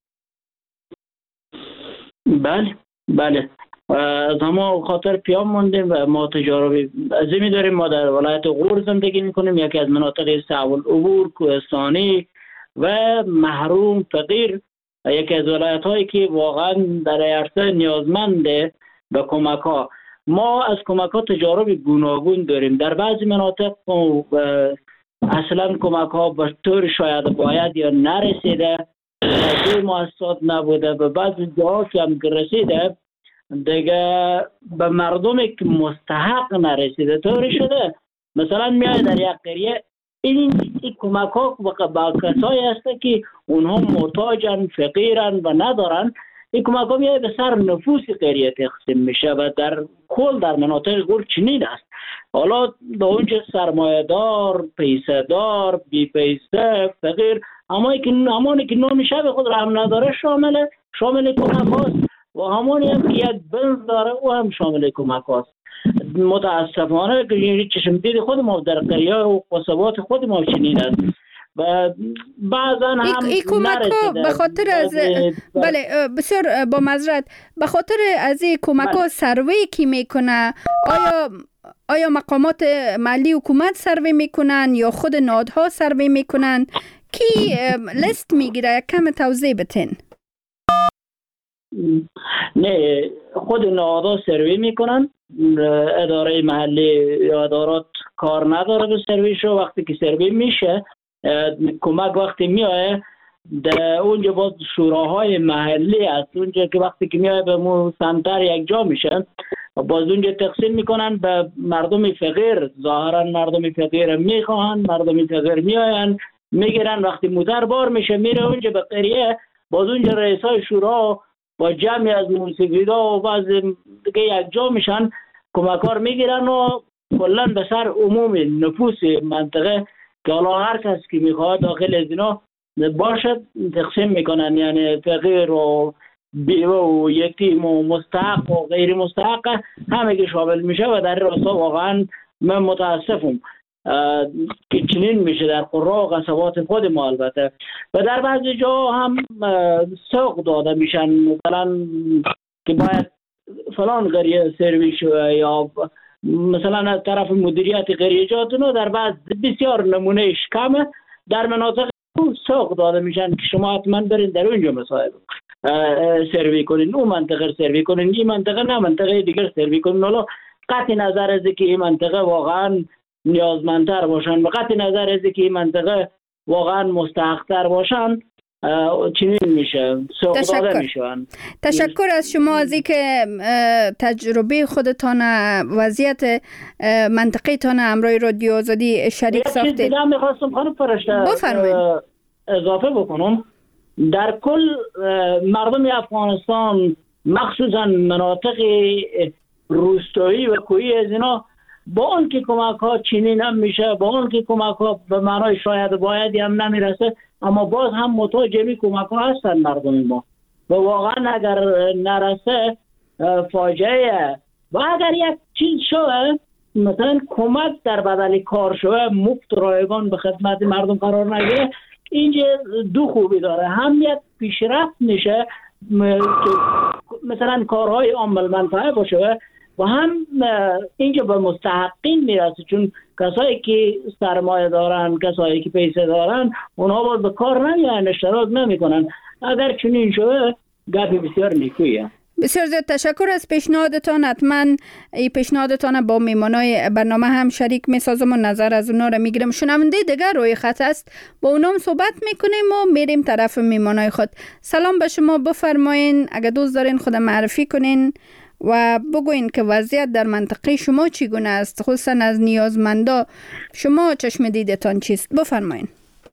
S12: بله از همه خاطر پیام موندیم و ما تجاربی عظیمی داریم. ما در ولایت غور زندگی میکنیم یکی از مناطق صعب العبور کوهستانی و محروم فقیر یکی از ولایت هایی که واقعا در عرصه نیازمند به کمک ها. ما از کمک ها تجارب گوناگون داریم. در بعضی مناطق اصلا کمک ها به طور شاید باید یا نرسیده دو مؤسسات نبوده به بعضی جاها که هم رسیده دیگه به مردمی که مستحق نرسیده طوری شده. مثلا میاد در یک قریه این کمک ها با کسایی هسته که اونها محتاجن فقیرن و ندارن این کمک ها میاد به سر نفوس قریه تقسیم میشه و در کل در مناطق غور چنین است. حالا در اونجا سرمایه دار، پیسه دار، بی پیسه، فقیر، همانی که نام شب خود را هم نداره شامل کمک هاست و همانی هم که یک بنز داره او هم شامل کمک هاست. متاسفانه که چشم دید خود ما در قریه و قصبات خود ما چنین است و بعضا هم
S1: این کمک ها به خاطر از بله بسیار با معذرت به خاطر از این کمک ها سروی کی میکنه؟ آیا مقامات محلی حکومت سروی میکنن یا خود نهادها سروی میکنن؟ کی لیست میگیره؟ یک کم توضیح بتین.
S12: نه، خود نهادها سروی میکنن. اداره محلی یا ادارات کار نداره به سروی شو. وقتی که سروی میشه کمک وقتی میایه در اونجا باز شوراهای محلی است. اونجا که وقتی که میایه به مو سمتر یک جا میشه باز اونجا تقسیم میکنن به مردم فقیر. ظاهرا مردم فقیر میخوان، مردم فقیر میاین میگیرن. وقتی مدر بار میشه میره اونجا به قریه، باز اونجا رئیسای شورا با جمعی از موسیقیدا و بعض دیگه یک جا میشن کمکار میگیرن و کلا به سر عموم نفوس منطقه که حالا هر کس که میخواد داخل از اینا باشد تقسیم میکنن. یعنی فقیر و بیوه و یتیم و مستحق و غیر مستحق همه که شامل میشه و در راستا واقعا من متاسفم که چنین میشه در قرى و قصبات خود ما. البته و در بعضی جا هم سوق داده میشن، مثلا که باید فلان قریه سرویس شوه یا مثلا از طرف مدیریت قریه‌جاتونو در بعض بسیار نمونهش کمه در مناطق سوق داده میشن که شما حتما برین در اونجا مسائل سروی کنین، اون منطقه سروی کنین، این منطقه نه منطقه دیگر سروی کنین. حالا قطع نظر از که این منطقه واقعا نیازمندتر باشن و قطع نظر از که این منطقه واقعا مستحق‌تر باشن چنین میشه، سوق داده میشن.
S1: تشکر از شما از اینکه تجربه خودتان وضعیت منطقه تان همراه رادیو آزادی شریک ساختید.
S12: یه چیز دیگه میخواستم خانم فرشته اضافه بکنم. در کل مردم افغانستان مخصوصا مناطق روستایی و کوهی از اینا با اون که کمک ها چنین هم میشه، با اون که کمک ها به معنای شاید بایدی هم نمیرسه، اما باز هم محتاج می کمک ها هستن مردم ما و واقعا اگر نرسه فاجعه. و اگر یک چیز شوه مثلا کمک در بدل کار شوه مفت رایگان به خدمت مردم قرار نگیره، اینجا دو خوبی داره. هم یک پیشرفت میشه مثلا کارهای عامل منفعه باشه و هم اینجا به مستحقین میرسه، چون کسایی که سرمایه دارن، کسایی که پیسه دارن، اونها باید به کار نمیان، اشتراک نمیکنن. اگر چنین شده گپی بسیار نیکویه.
S1: بسیار زیاد تشکر از پیشنهادتان. حتما این پیشنهادتان با میمانای برنامه هم شریک میسازم و نظر از اونا را میگیرم. شنونده دیگر روی خط است، با اونام صحبت میکنیم و میریم طرف میمانای خود. سلام به شما، بفرمایین اگه دوست دارین خود معرفی کنین و بگوین که وضعیت در منطقه شما چگونه است، خصوصا از نیازمندا شما چشم دیدتان چیست؟ بفرمایین.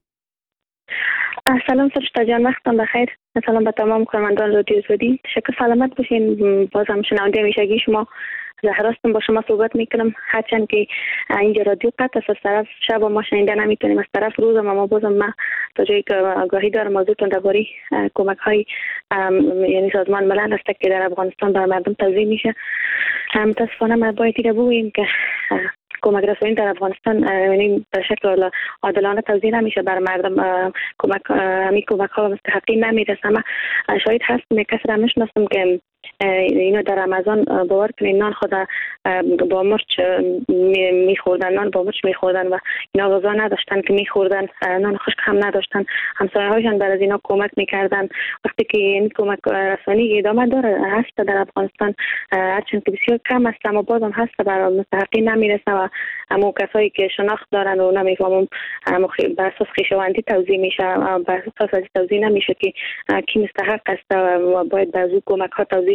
S8: سلام فرشته جان، وقتتان بخیر. سلام به تمام کارمندان رادیو آزادی. شکر سلامت باشین. بازم شنونده میشگی شما زهراستم، با شما صحبت میکنم. هرچند که اینجا رادیو قطع است، از طرف شب ما شنیده نمیتونیم، از طرف روزم، اما بازم ما تا جایی که آگاهی دارم موضوعتون درباره کمک های یعنی سازمان ملل است که در افغانستان بر مردم توزیع میشه. متاسفانه ما باید دیگه بگوییم که کمک رسانی در افغانستان یعنی به شکل عادلانه توزیع نمیشه بر مردم. همین کمک ها مستحقین نمیرسه. ما شاید هستم یک کس را میشناسم که اینو در رمضان باور کنین نان خود با مرچ میخوردن، نان با مرچ میخوردن و اینا غذا نداشتن که میخوردن، نان خشک هم نداشتن. همسایه هاشون بر از اینا کمک میکردن. وقتی که این کمک رسانی ادامه داره هست در افغانستان، هرچند که بسیار کم است اما بازم هست، بر مستحقین نمیرسه و اما کسایی که شناخت دارن و نمیفهمم بر اساس خویشاوندی توزیع میشه، بر اساس توزیع نمیشه که کی مستحق است و باید به از کمک ها توزیع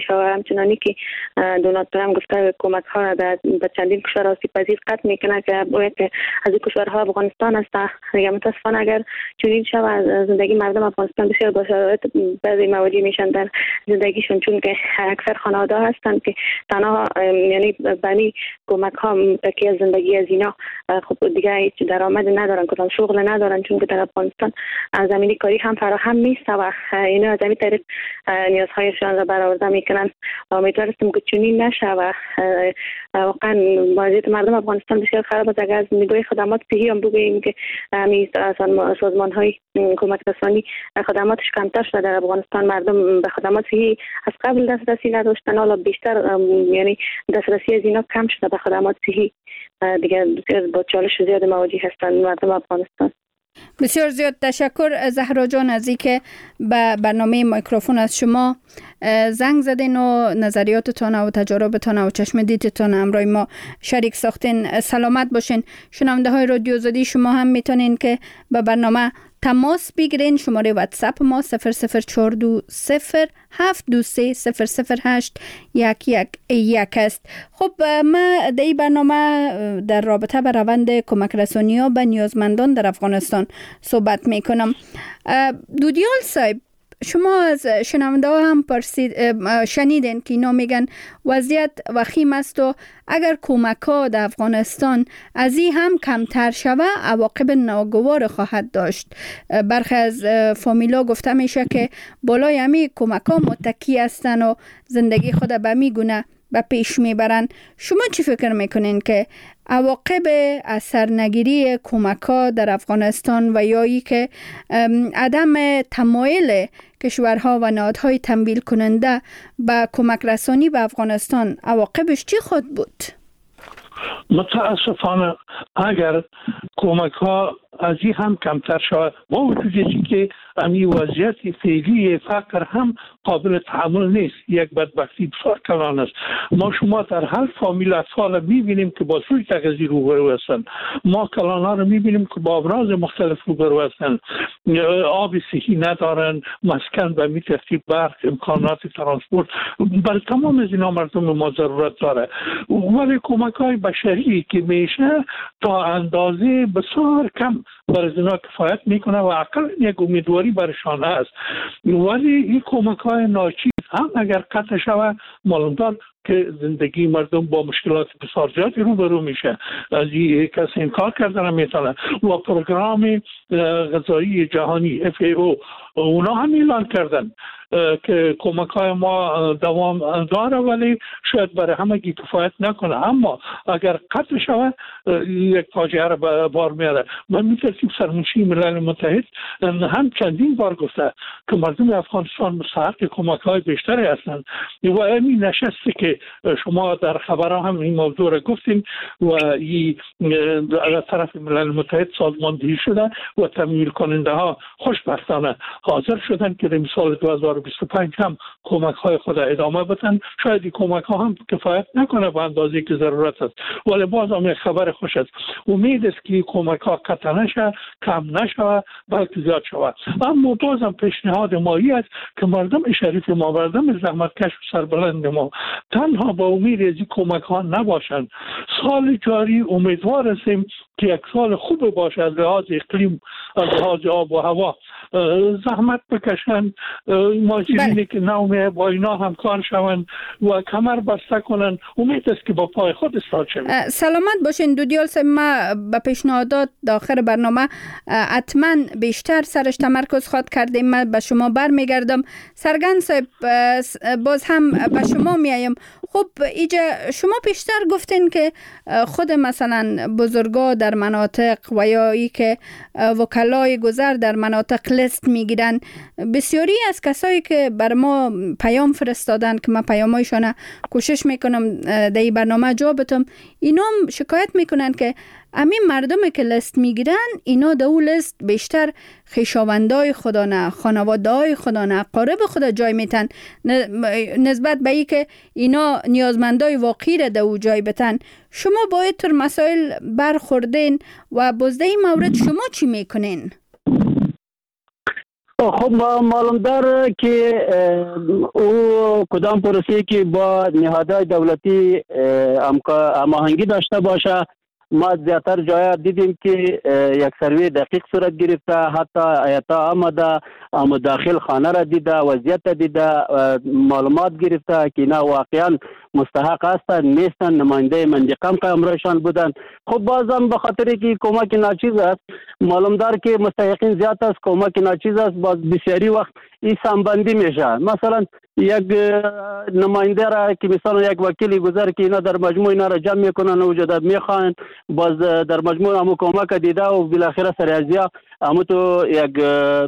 S8: شود. همچنانی که دونالد ترامپ گفته کمک ها را به چندین کشور آسیب پذیر قطع میکنه که باید از این کشورها افغانستان است. دیگه متاسفانه اگر چنین شود زندگی مردم افغانستان بسیار با شرایط بعضی مواجه میشن در زندگیشون، چون که اکثر خانواده هستند که تنها یعنی بنی کمک ها تکی از زندگی از اینا خب دیگه هیچ درآمد ندارن، کدام شغل ندارن، چون که در افغانستان زمینی کاری هم فراهم نیست و اینا از همین طریق نیازهایشان را برآورده میکنن. امیدوارم که چنین نشه و واقعا وضعیت مردم افغانستان بسیار خراب است. اگر از نگاه خدمات صحی هم بگوییم که همین سازمان های کمک رسانی خدماتش کمتر شده در افغانستان، مردم به خدمات صحی از قبل دسترسی نداشتن، حالا بیشتر یعنی دسترسی از اینا کم شده به خدمات صحی، دیگه با چالش زیاد مواجه هستند مردم افغانستان.
S1: بسیار زیاد تشکر زهرا جان از اینکه به برنامه مایکروفون از شما زنگ زدین و نظریاتتان و تجاربتان و چشم دیدتان همراه ما شریک ساختین. سلامت باشین. شنونده های رادیو آزادی شما هم میتونین که به برنامه تماس بگیرین. شماره واتساپ ما 0042072300811 است. خب ما در این برنامه در رابطه به روند کمک رسانی ها به نیازمندان در افغانستان صحبت میکنم. دودیال صاحب، شما از شنونده ها هم شنیدین که اینا میگن وضعیت وخیم است و اگر کمک ها در افغانستان از این هم کمتر شوه عواقب ناگوار خواهد داشت. برخی از فامیلا گفته میشه که بالای همی کمک ها متکی هستن و زندگی خود به می گونه به پیش میبرن. شما چی فکر میکنین که عواقب از سرنگیری کمک ها در افغانستان و یا ای که عدم تمایل کشورها و نهادهای تمویل کننده به کمک رسانی به افغانستان عواقبش چی خود بود؟
S11: متاسفانه اگر کمک ها از این هم کمتر شود با وجود که امی وضعیت فعلی فقر هم قابل تحمل نیست، یک بدبختی بسیار کلان است. ما شما در هر فامیل اطفال میبینیم که با سوی تغذیه روبرو هستند. ما کلان ها رو میبینیم که با امراض مختلف روبرو هستند، آب صحی ندارن، مسکن به می ترتیب، برق، امکانات ترانسپورت. بر تمام از اینا مردم ما ضرورت داره، ولی کمک های بشری که میشه تا اندازه بسیار کم برای اینا کفایت میکنه و عقل یک امیدواری برشان هست. ولی این کمک های ناچیز هم اگر قطع شود معلوم که زندگی مردم با مشکلات بسیار زیادی روبرو میشه. از این کسی انکار کردن میتونه و پروگرام غذایی جهانی FAO اونا هم اعلان کردن که کمک های ما دوام داره ولی شاید برای همگی کفایت نکنه، اما اگر قطع شود یک فاجعه را به بار میاره. من میترسیم سرمنشی ملل متحد هم چندین بار گفته که مردم افغانستان مستحق کمک های بیشتری هستند و این نشسته که شما در خبرها هم این موضوع را گفتین و این از طرف ملل متحد سازماندهی شده و تمویل کننده ها خوشبختانه حاضر شدن که در سال 2025 هم کمک های خود ادامه بدن. شاید این کمک ها هم کفایت نکنه به اندازه که ضرورت است، ولی باز هم یک خبر خوش است. امید است که کمک ها قطع نشه، کم نشه، بلکه زیاد شود. اما باز هم پیشنهاد مایی است که مردم شریف ما، مردم زحمتکش و سربلند ما تنها با امید از این کمک ها نباشند. سال جاری امیدوار هستیم که یک سال خوب باشه از لحاظ اقلیم، از لحاظ آب و هوا. زحمت بکشن، ماجرینی که نومه با اینا همکار شوند و کمر بسته کنن. امید است که با پای خود استاد شوند.
S1: سلامت باشین دودیال صاحب. ما به پیشنهادات داخل برنامه حتما بیشتر سرش تمرکز خواد کردیم. من به شما برمیگردم. سرگن صاحب باز هم به شما میایم. خب ایجا شما پیشتر گفتین که خود مثلا بزرگا در مناطق و یا ای که وکلای گذر در مناطق لیست میگیرن. بسیاری از کسایی که بر ما پیام فرستادن که من پیامایشان کوشش میکنم در این برنامه جواب بدم، اینا شکایت میکنن که همین مردمی که لیست میگیرن اینا در اون لیست بیشتر خویشاوندای خدا نه، خانواده‌های خدا نه، اقارب خدا جای میتن نسبت به این که اینا نیازمندای واقعی را در اون جای بتن. شما باید تر مسائل برخوردین و بازده این مورد شما چی میکنین؟
S10: خب معلوم داره که او کدام پروسه که با نهادهای دولتی هماهنگی داشته باشه. ما زیاتر جایا دیدیم که یک سروی دقیق صورت گرفته، حتی ایتا آمده مداخل خانه را دیده، وضعیت دیده، معلومات گرفته که اینا واقعا مستحق هستند نیستن، نماینده منطقه هم همراهشان بودن. خب بازم به خاطر که کمک ناچیز است، معلوم دار که مستحقین زیاد است، کمک ناچیز است، باز بسیاری وقت این سمبندی میشه. مثلا یک نماینده را که مثلا یک وکیلی گذر که اینا در مجموع اینا را جمع میکنن و جداد میخوان، باز در مجموع همو کمک دیده و بالاخره سریعزیا همو تو یک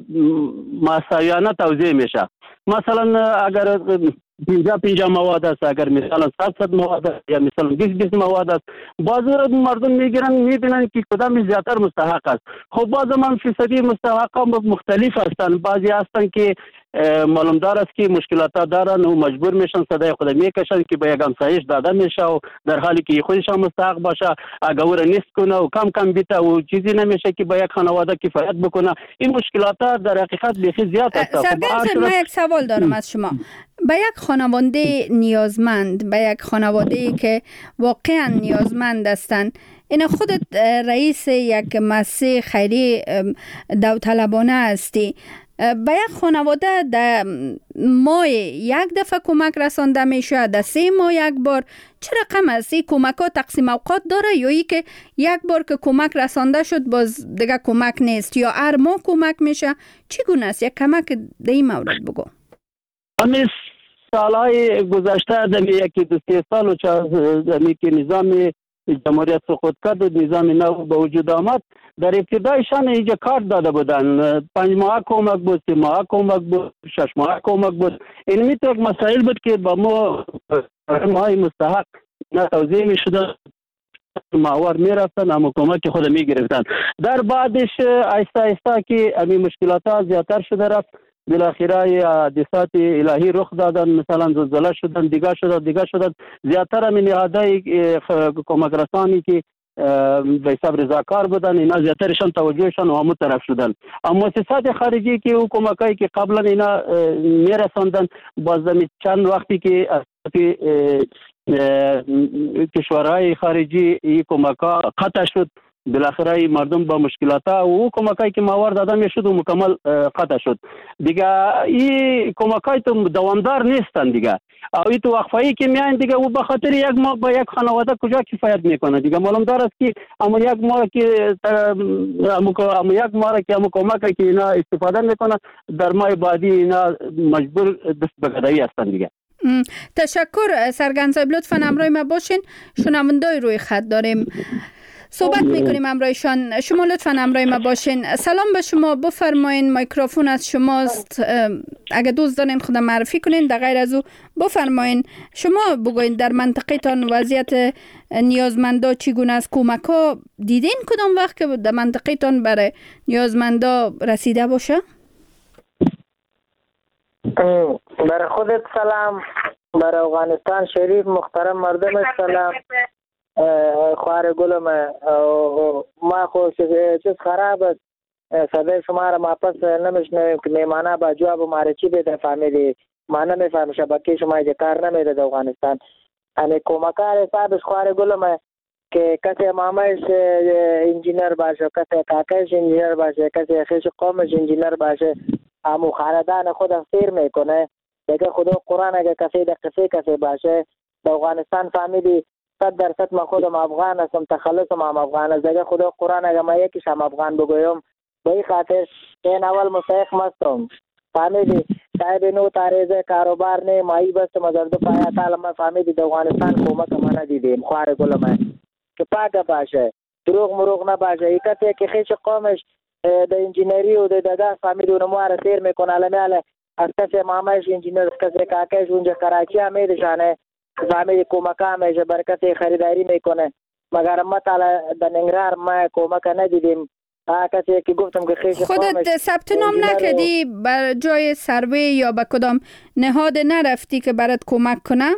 S10: مساویانه توزیع میشه. مثلا اگر 50 مواد است، اگر مثلا 700 مواد است یا مثلا 20 مواد است، بعضی مردم میگیرن میبینن که کدام زیاتر مستحق است. خب باز هم فیصدی مستحق هم مختلف هستند. بعضی هستن که معلوم دار است که مشکلات دارن و مجبور میشن صدای خود میکشن که به یک همسایش داده میشه و در حالی که خودش هم مستحق باشه اگر نیست کنه و کم کم بیته و چیزی نمیشه که به یک خانواده کفایت بکنه. این مشکلات در حقیقت بسیار زیاد است.
S1: خب من یک سوال دارم از شما. به یک خانواده نیازمند، به یک خانواده که واقعا نیازمند هستند، این خودت رئیس یک مؤسسه خیری داوطلبانه هستی، به یک خانواده در ماه یک دفعه کمک رسانده میشه، در 3 ماه یک بار؟ چه رقم است؟ این کمک ها تقسیم اوقات داره یا ای که یک بار که کمک رسانده شد باز دیگه کمک نیست، یا هر ماه کمک میشه؟ چگونه است؟ یک کمک در این مورد بگو.
S10: همین سالهای گذشته در یکی 2-3 سال و که نظام جمهوریت سقوط کرد و نظام نو به وجود آمد، در ابتدایشان اینجا کارت داده بودن. 5 ماه کمک بود، 3 ماه کمک بود، 6 ماه کمک بود. این میتونه یک مسائل بود که با ما ماهای مستحق توزیع می شده، ماهوار می رفتن اما کمک خود می گرفتن. در بعدش آیسته آیسته که همین مشکلات ها زیادتر شده رفت، بالاخره حادثات الهی رخ دادن، مثلا زلزله شدن، دیگه شدن. زیادتر همین نهادهای کمک رسانی که به حساب رضاکار بودن، اینا زیادترشان توجهشان و همون طرف شدن. اما مؤسسات خارجی که او کمکایی که قبلا اینا میرساندن، باز چند وقتی که کشورهای خارجی این کمکا قطع شد، بالاخره مردم با مشکلات و کمکایی که ماور داده میشد و مکمل قطع شد. دیگه این کمکای تو دوامدار نیستن دیگه، او این تو وقفه‌ای که میان دیگه او به خاطر یک ماه با یک خانواده کجا کفایت میکنه دیگه. معلوم دار است که اما یک ماه که همو کمکی که اینا استفاده میکنه، در ماه بعدی اینا مجبور دست به گدایی هستن دیگه.
S1: تشکر سرگرم صاحب، لطفاً همراه ما باشین. شنوندای روی خط داریم، صحبت میکنیم همراهشان. شما لطفاً همراه ما باشین. سلام به شما، بفرمایین، میکروفون از شماست. اگه دوست دارین خودم معرفی کنین، در غیر از او بفرمایین. شما بگوین در منطقه تان وضعیت نیازمندا چگونه است؟ کمک ها دیدین کدام وقت که در منطقه تان برای نیازمندا رسیده باشه؟
S13: برای خودت سلام، برای افغانستان شریف محترم مردم سلام. خواهر گلم، ما خوش چیز خراب است، صدای شما را ما پس نمیشنویم که میمانه با جواب ما را چی بده فهمیدی؟ ما نمیفهم شبکه شما اینجا کار نمیده در افغانستان. یعنی کمکار حسابش خواهر گلم که کسی مامایش انجینر باشه، کسی کاکایش انجینر باشه، کسی خیش قومش انجینر باشه، همو خاندان خود سیر میکنه دیگه. خدا قرآن اگه کسی در کسی باشه در افغانستان فهمیدی 100% ما خودم افغان هستم، تخلصم هم افغان است دیگه. خدا قرآن اگه ما یکیش هم افغان بگویم، به این خاطر این اول مستحق مستم فهمیدی. صاحب نو تاریزه کاروبار نه مایی بستم از دو پایا تعالی ما فهمیدی در افغانستان کمک ما ندیدیم. خواهر گلم که پاک باشه، دروغ مروغ نباشه. یکتی که خیش قومش د انجینری و د دغه فهمیدی و نمو را تیر میکنه علمیاله از کسی مامایش انجینر، کسی کاکایش اونجا کراچی همیدشانه فهمیدی کمک همیشه بر کسی خریداری میکنه. مگر ما تعالی در ننگرهار ما کمک ندیدیم. کسی که گفتم که خیش
S1: خودت ثبت نام نکردی بر جای سروی یا به کدام نهاد نرفتی که برات کمک کنه؟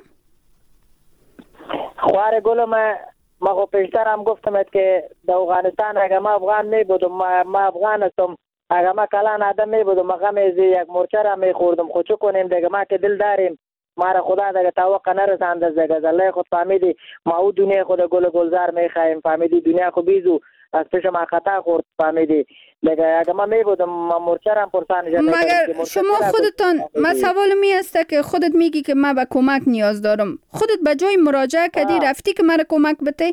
S13: خواهر گلم ما پیشتر هم گفتم که در افغانستان اگه ما افغان می بودم، ما افغان هستم، اگه ما کلان آدم می بودم غم از یک مرچه را می خوردم خود چه کنیم دیگه ما که دل داریم ما را خدا دیگه توقع نرساند از دیگه الله خود فهمیدی ما او دنیا خود گلزار می خواهیم فهمیدی دنیا خود بیزو از پیش ما خطا خورد فهمیدی دیگه اگه ما می بودم ما مرچه را پرسان
S1: مگر شما خودتان ما سوال می است که خودت میگی که ما به کمک نیاز دارم خودت به جای مراجعه کردی رفتی که مرا کمک بده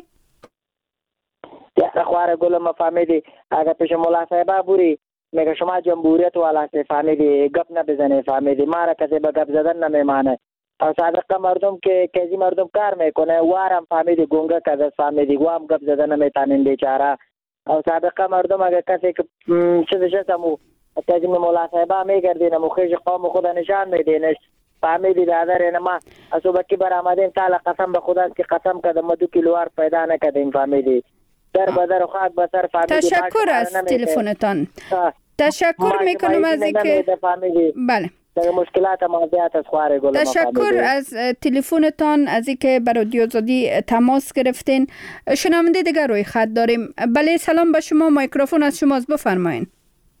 S13: یا خوار گل ما فهمیدی اگه پیش مولا صاحب بوری میگه شما جمهوریت والا سے فهمیدی گپ نبزنه فهمیدی ما را کسی به گپ زدن نمیمانه او صادقه مردم که کسی مردم کار میکنه وارم فهمیدی گونگه کده فهمیدی وام گپ زدن نمیتانین بیچاره او صادقه مردم اگه کسی که چیزش همو کسی مولا صاحب میگردین مخیش قوم خود نشان میدینش فهمیدی دادر ما صبح که برآمدیم تعالی قسم به خدا که قسم کده ما 2 کیلوار پیدا نکردیم فهمیدی در بدر خاک بسر فهمیدی
S1: تشکر از تلفنتان تشکر میکنم از اینکه بله
S13: مشکلات موضوعات از خوار گل
S1: تشکر از تلفنتان از اینکه به رادیو آزادی تماس گرفتین شنونده دیگر روی خط داریم بله سلام به شما میکروفون از شماست بفرمایید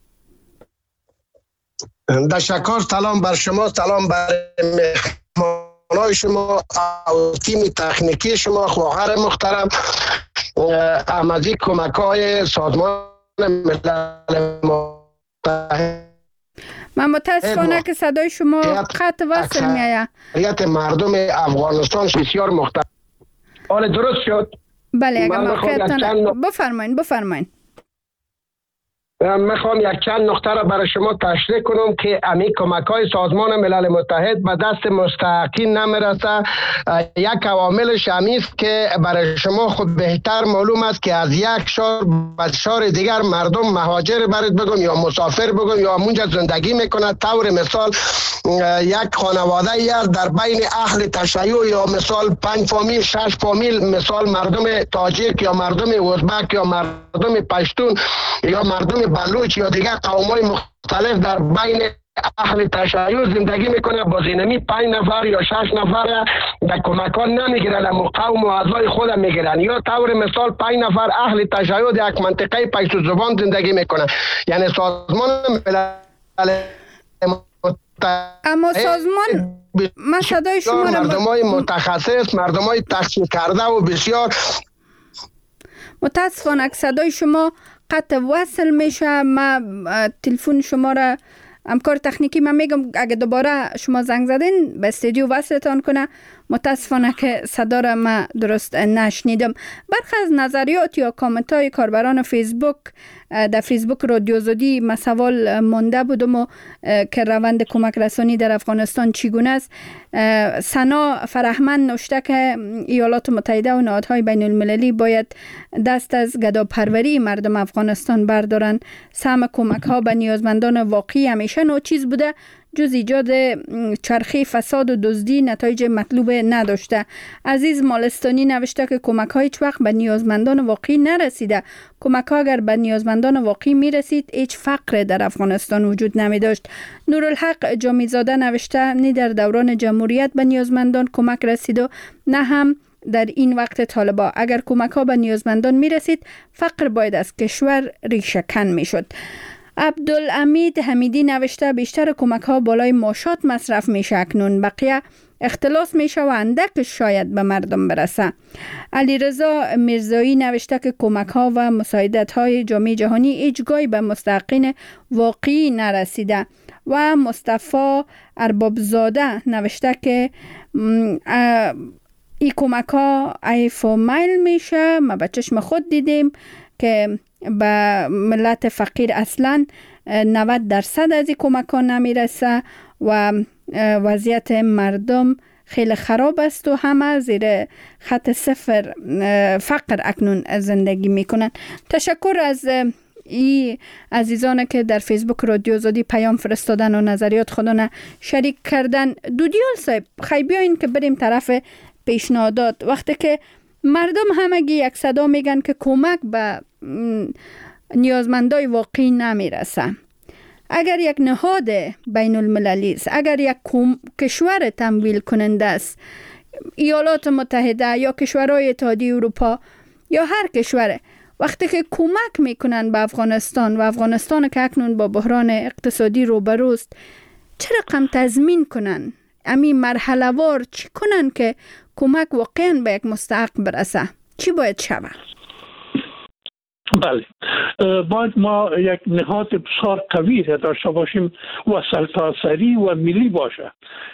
S14: تشکر سلام بر شما سلام بر مهمانای شما و تیم تکنیکی شما خواهر محترم امازی کمک‌های سازمان ملل متحد
S1: من متاسفانه که صدای شما قطع وصل میآید
S14: اکثریت مردم افغانستان بسیار مختلف حال درست شد
S1: بله اگر موقعیتان بفرمایید
S14: میخوام یک چند نکته را برای شما تشریح کنم که امی کمک‌های سازمان ملل متحد به دست مستحقین نمیرسه. یک عواملش است که برای شما خود بهتر معلوم است که از یک شهر به شهر دیگر مردم مهاجر برید بگم یا مسافر بگم یا اونجا زندگی میکنه. طور مثال یک خانواده است در بین اهل تشیع یا مثال 5 فامیل 6 فامیل مثال مردم تاجیک یا مردم ازبک یا مردم پشتون یا مردم بلوچ یا دیگر قوم‌های مختلف در بین اهل تشیع زندگی میکنه. با زینمی 5 نفر یا 6 نفر در کمکان نمیگیرن اما قوم و اعضای خود میگیرن. یا طور مثال 5 نفر اهل تشیع در یک منطقه پشتو زبان زندگی میکنه. یعنی سازمان ملل
S1: اما سازمان من صدای شما را
S14: مردمای متخصص مردمای تحصیل کرده و بسیار
S1: متاسفانه صدای شما قطع وصل میشه. ما تلفن شما را همکار تکنیکی من میگم اگه دوباره شما زنگ زدین به استودیو وصلتان کنه. متاسفانه که صدا را ما درست نشنیدم. برخی از نظریات یا کامنت های کاربران فیسبوک در فیسبوک رادیو آزادی ما سوال مانده بودم و که روند کمک رسانی در افغانستان چگونه است. سنا فرهمند نوشته که ایالات متحده و نهادهای بین المللی باید دست از گداپروری مردم افغانستان بردارن. سهم کمک ها به نیازمندان واقعی همیشه ناچیز بوده جز ایجاد چرخه فساد و دزدی نتایج مطلوب نداشته. عزیز مالستانی نوشته که کمک ها هیچ وقت به نیازمندان واقعی نرسیده. کمک ها اگر به نیازمندان واقعی میرسید هیچ فقر در افغانستان وجود نمی داشت. نورالحق جامیزاده نوشته نه در دوران جمهوریت به نیازمندان کمک رسید و نه هم در این وقت طالبا. اگر کمک ها به نیازمندان می رسید فقر باید از کشور ریشه کن می شد. عبدالحمید حمیدی نوشته بیشتر کمک ها بالای ماشات مصرف میشه اکنون بقیه اختلاس میشه و اندک شاید به مردم برسه. علیرضا میرزایی نوشته که کمک ها و مساعدت های جامعه جهانی هیچگاهی به مستحقین واقعی نرسیده. و مصطفی اربابزاده نوشته که این کمک ها ایفومایل میشه. ما به چشم خود دیدیم که به ملت فقیر اصلا 90% از این کمک ها نمیرسه و وضعیت مردم خیلی خراب است و همه زیر خط صفر فقر اکنون زندگی میکنن. تشکر از ای عزیزان که در فیسبوک رادیو آزادی پیام فرستادن و نظریات خودشون شریک کردن. دودیال صاحب خیلی بیاین که بریم طرف پیشنهادات. وقتی که مردم همگی یک صدا میگن که کمک به نیازمندای واقعی نمیرسه. اگر یک نهاد بین المللی است، اگر یک کشور تمویل کننده است، ایالات متحده یا کشورهای اتحادیه اروپا یا هر کشور، وقتی که کمک میکنن به افغانستان و افغانستان که اکنون با بحران اقتصادی روبروست، چه رقم تضمین کنن؟ امی مرحله وار چی کنن که کمک واقعا به یک مستحق برسه؟ چی باید شود؟
S11: بله، باید ما یک نهاد بسیار قوی داشته باشیم و سرتاسری و ملی باشه.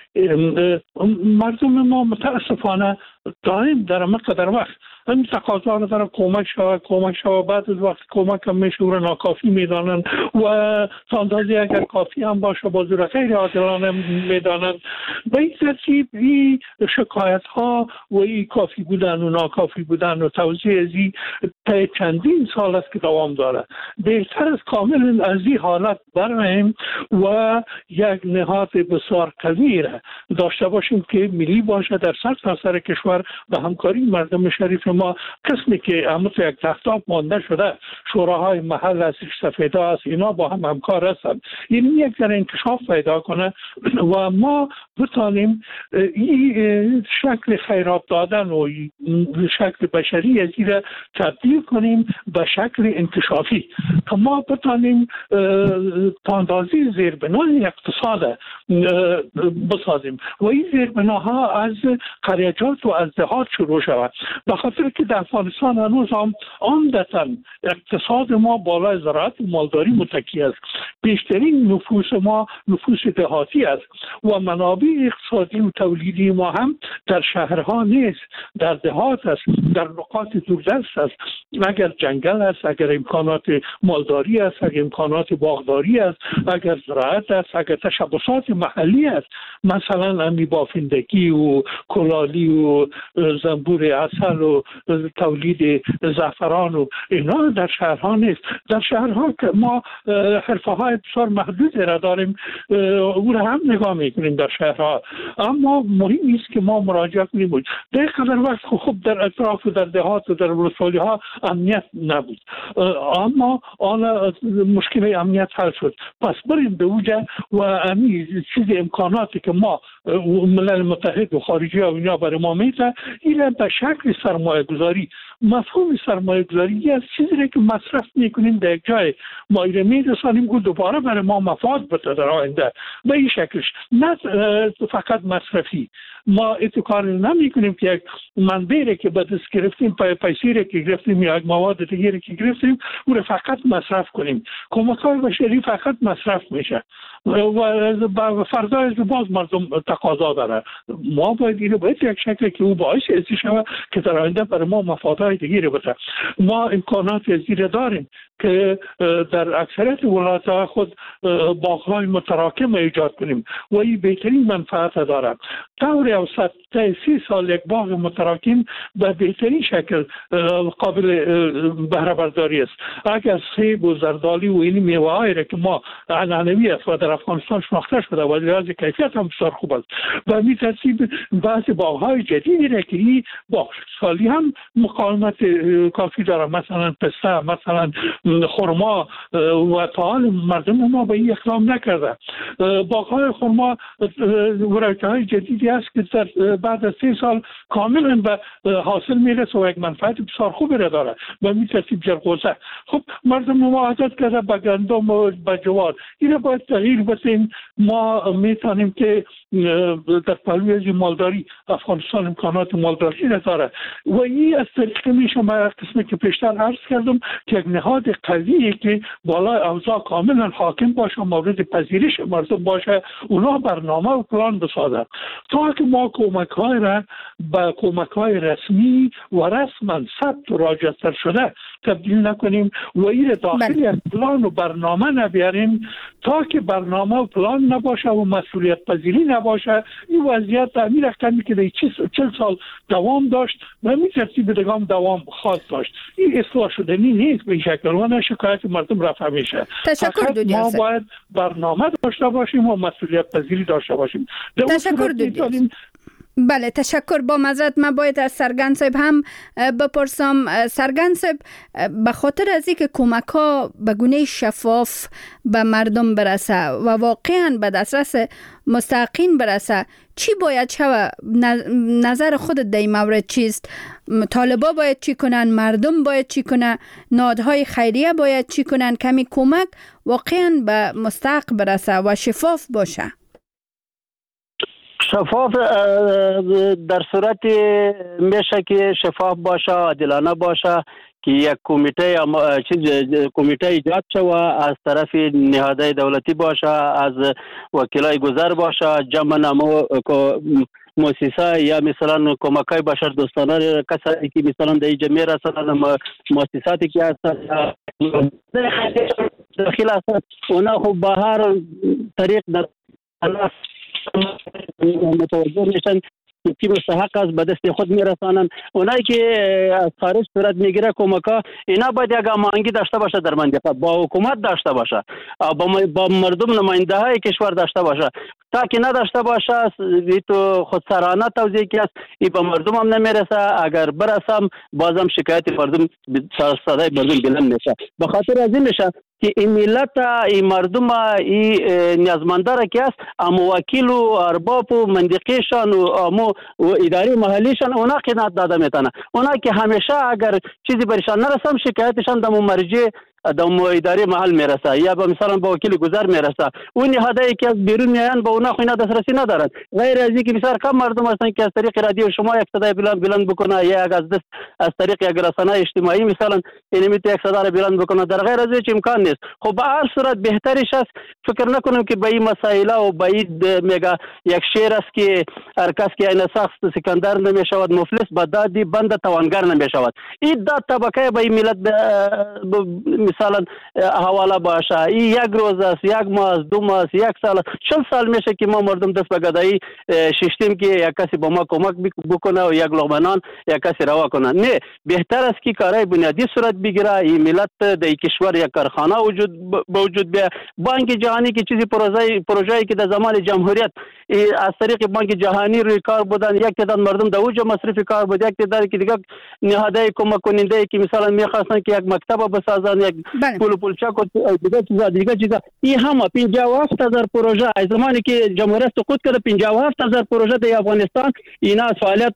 S11: مردم ما متاسفانه دائم در مقدر وقت همین تقاضا رو دارن کمک شود بعد از وقت کمک هم میشه و ناکافی میدانن و تا اندازه اگر کافی هم باشه با زور غیر عادلانه میدانن. به این ترتیب این شکایت ها و این کافی بودن و ناکافی بودن و توضیح ازی تا چندین سال است که دوام داره. بهتر از کامل از این حالت برمیم و یک نهاد بسیار قوی را داشته باشیم که ملی باشه در سرتاسر کشور به همکاری مردم شریف ما. قسمی که همون تو یک تختاب مانده شده، شوراهای محل است، سفیده است، اینا با هم همکار هستند. این یک ذره انکشاف پیدا کنه و ما بتانیم این شکل خیرات دادن و شکل بشری از این تبدیل کنیم به شکل انکشافی که ما بتانیم تاندازی زیربنای اقتصاد بسازیم و این زیربناها از قریجات و از دهات شروع شود. به خاطر که در افغانستان هنوز هم عمدتاً اقتصاد ما بالای زراعت و مالداری متکی است. بیشترین نفوس ما نفوس دهاتی است و منابع اقتصادی و تولیدی ما هم در شهرها نیست، در دهات است، در نقاط دوردست است. اگر جنگل است، اگر امکانات مالداری است، اگر امکانات باغداری است، اگر زراعت است، اگر تشبثات محلی است، مثلا امی بافندگی و کلالی و زنبور عسل و تولید زعفران و اینا در شهرها نیست. در شهرها که ما حرفه های بسیار محدود را داریم او را هم نگاه میکنیم در شهرها، اما مهم است که ما مراجعه کنیم. در قدر وقت خوب در اطراف و در دهات و در ولسوالی ها امنیت نبود، اما آن مشکل امنیت حل شد. پس بریم به اوجه و امی چیز امکاناتی که ما ملل متحد و خارجی ها اینا برای ما میده این به شکل سرمایه گذاری. مفهوم سرمایه گذاری از چیزی که مصرف میکنیم در یک جای ما ایره میرسانیم او دوباره برای ما مفاد بده در آینده به این شکلش، نه فقط مصرفی. ما اتکار نمی کنیم که یک منبعی که به دست گرفتیم پیسیری که گرفتیم یا یک مواد دیگری که گرفتیم او را فقط مصرف کنیم. کمک‌های بشری فقط مصرف میشه و فردای باز مردم تقاضا داره. ما باید اینو باید یک شکلی که او باعث ازی شود که در آینده برای ما مفادهای دیگری بده. ما امکانات ازی داریم که در اکثریت ولایت‌های خود باغ‌های متراکم ایجاد کنیم و این بهترین منفعت دارد. طور اوسط 30 سال یک باغ متراکم به بهترین شکل قابل بهره برداری است. اگر سیب و زردالو و این میوه‌هایی را که ما عنعنوی است و در افغانستان شناخته شده و لحاظ کیفیت هم بسیار خوب است، به همین ترتیب بعضی باغ‌های جدیدی را که این باغ سالی هم مقاومت کافی داره، مثلا پسته، مثلا خرما و تا حال مردم ما به این اقدام نکرده. باغ‌های خرما ورایت‌های جدیدی است که در بعد از 3 سال کاملا به حاصل میرسه و یک منفعت بسیار خوبی را داره. به این ترتیب جرقوزه خب مردم ما عادت کرده به گندم و به جوار، این باید تغییر بدیم. ما میتونیم که در پهلوی از مالداری افغانستان امکانات مالداری را داره و این از طریق میشه ما قسمی که پیشتر عرض کردم که یک نهاد قویه که بالای اوضاع کاملا حاکم باشه، مورد پذیرش مردم باشه، اونا برنامه و پلان بسازن تا که ما کمک‌های را به کمک‌های رسمی و رسما ثبت و راجع‌تر شده تبدیل نکنیم و این داخل از پلان و برنامه نبیاریم. تا که برنامه و پلان نباشه و مسئولیت پذیری نباشه این وضعیت در این رقمی که در 40 سال دوام داشت و همین ترتیب دیگه هم دوام خواهد داشت. این اصلاح شدنی نیست به این شکل و نه شکایت مردم رفع میشه. ما باید برنامه داشته باشیم و مسئولیت پذیری داشته باشیم.
S1: تشکر بله تشکر. با معذرت من باید از سرگن صاحب هم بپرسم. سرگن صاحب، به خاطر از اینکه کمک ها به گونه شفاف به مردم برسه و واقعا به دسترس مستحقین برسه، چی باید شود؟ نظر خودت در این مورد چیست؟ طالبا باید چی کنن؟ مردم باید چی کنن؟ نهادهای خیریه باید چی کنن؟ کمی کمک واقعا به مستحق برسه و شفاف باشه.
S12: شفاف در صورت میشه که شفاف باشه، عادلانه باشه که یک کمیته ایجاد شوه از طرف نهادهای دولتی باشه، از وکیلای گذر باشه، جمع نمو مؤسسه یا مثلا کمکای بشر دوستانه کسایی که مثلا در اینجا میرسن، مؤسساتی که هستن داخل هستن، اونا خب به هر طریق در متوجه میشن که مستحق است به دست خود میرسانن. اونایی که از خارج صورت میگیره کمکا، اینا باید یک هماهنگی داشته باشه در منطقه، با حکومت داشته باشه، با مردم نماینده های کشور داشته باشه. تا که نداشته باشه تو خودسرانه توزیع که است، این به مردم هم نمیرسه. اگر برسم بازم شکایت مردم صدای مردم بلند میشه. به خاطر از این میشه که این ملت، این مردم، این نیازمنده را که است، اما وکیل و ارباب و منطقیشان و اداری محلیشان اونا قناعت داده میتونه. اونا که همیشه اگر چیزی برشان نرسم شکایتشان در مرجع در اداره محل میرسه یا به مثلا با وکیل گذر میرسه. اون نهادایی که از بیرون میان با اونا خوینا دسترسی ندارن. غیر از اینکه بسیار کم مردم هستن که از طریق رادیو شما یک صدای بلند بکنه یا از طریق یک رسانه اجتماعی مثلا اینمی یک صدا بلند بکنه. در غیر از هیچ امکان نیست. خب به هر صورت بهترش است فکر نکنم که به این مسائل و به این میگه یک شعر است که هر کس که این سخت سکندر نمیشود مفلس با دادی بند توانگر نمیشود. این داد طبقه به این ملت مثلا حواله باشه. این یک روز است، یک ماه است، 2 ماه است، 1 سال است، 40 سال میشه که ما مردم دست به گدایی ششتیم که یک کسی با ما کمک بکنه و یک لقمه نان یک کسی روا کنه. نه، بهتر است که کارهای بنیادی صورت بگیره. این ملت در کشور یک کارخانه وجود بیه. بانک جهانی که چیزی پروژه‌ای که در زمان جمهوریت از طریق بانک جهانی روی کار بودن، یک تعداد مردم در اوج مصرف کار بود، یک تعداد که دیگه نهادهای کمک کننده که مثلا می‌خواستن که یک مکتب بسازن، یک پولچاک و دیگه چیزا. این همه 57,000 پروژه از زمانی که جمهوریت سقوط کرده 57,000 پروژه در افغانستان اینا از فعالیت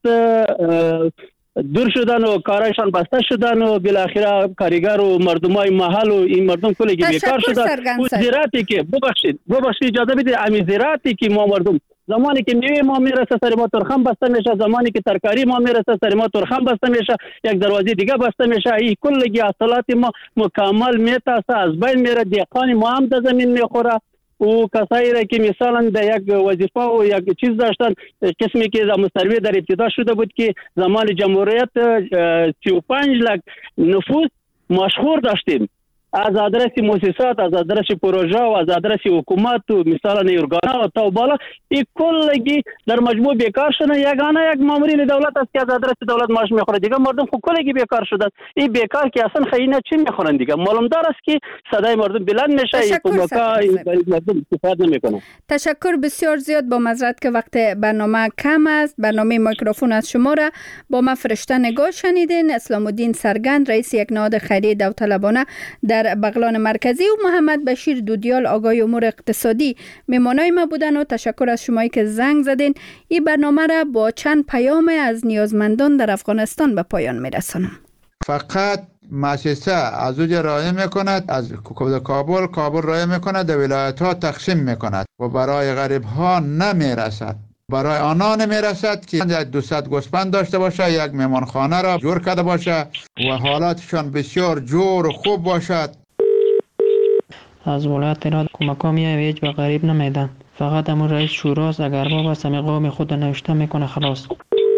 S12: دور شدن و کارایشان بسته شدن و بالاخره کارگر و مردمای محل و این مردم کلی که بیکار شدن. و زراعتی که ببخشید اجازه بدید، امی زراعتی که ما مردم زمانی که میوه ما میرسه سر ما ترخم بسته میشه، زمانی که ترکاری ما میرسه سر ما ترخم بسته میشه، یک دروازه دیگه بسته میشه. این کلگی حاصلات ما مکمل میتاسه، از بین میره. دیقان ما هم در زمین میخوره و کسایی را که مثلا در یک وظیفه و یک چیز داشتن، قسمی که مستروی در ابتدا شده بود که زمان جمهوریت 35 لک نفوس مشهور داشتیم، از آدرس مؤسسات، از آدرس پروژه و از آدرس حکومت و مثلا ارگانا و تا بالا این کلگی در مجموع بیکار شدن. یگانه یک مامورین دولت است که از آدرس دولت معاش میخوره، دیگه مردم خود کلگی بیکار شدن. این بیکار که اصلا خیلی چی میخورن دیگه. معلوم دار است که صدای مردم بلند میشه، این کمکا مردم استفاده نمیکنن.
S1: تشکر بسیار زیاد. با معذرت که وقت برنامه کم است، برنامه میکروفون از شما را با ما فرشته نگاه شنیدین. اسلام الدین سرگند، رئیس یک نهاد خیریه داوطلبانه در بغلان مرکزی و محمد بشیر دودیال، آگاه امور اقتصادی مهمانای ما بودن و تشکر از شمایی که زنگ زدین. این برنامه را با چند پیام از نیازمندان در افغانستان به پایان میرسانم.
S15: فقط مؤسسه از اوج رای میکند، از کابل رای میکند، در ولایت ها تقسیم میکند و برای غریب ها نمیرسد. برای آنها نمیرسد که 200 گوسفند داشته باشه، یک مهمانخانه را جور کرده باشه و حالاتشان بسیار جور و خوب باشد.
S6: از ولایت هرات کمک ها میایه و هیچ به غریب نمیدن. فقط همون رئیس شوراست، اگر باب است همی قوم خود نوشته میکنه خلاص.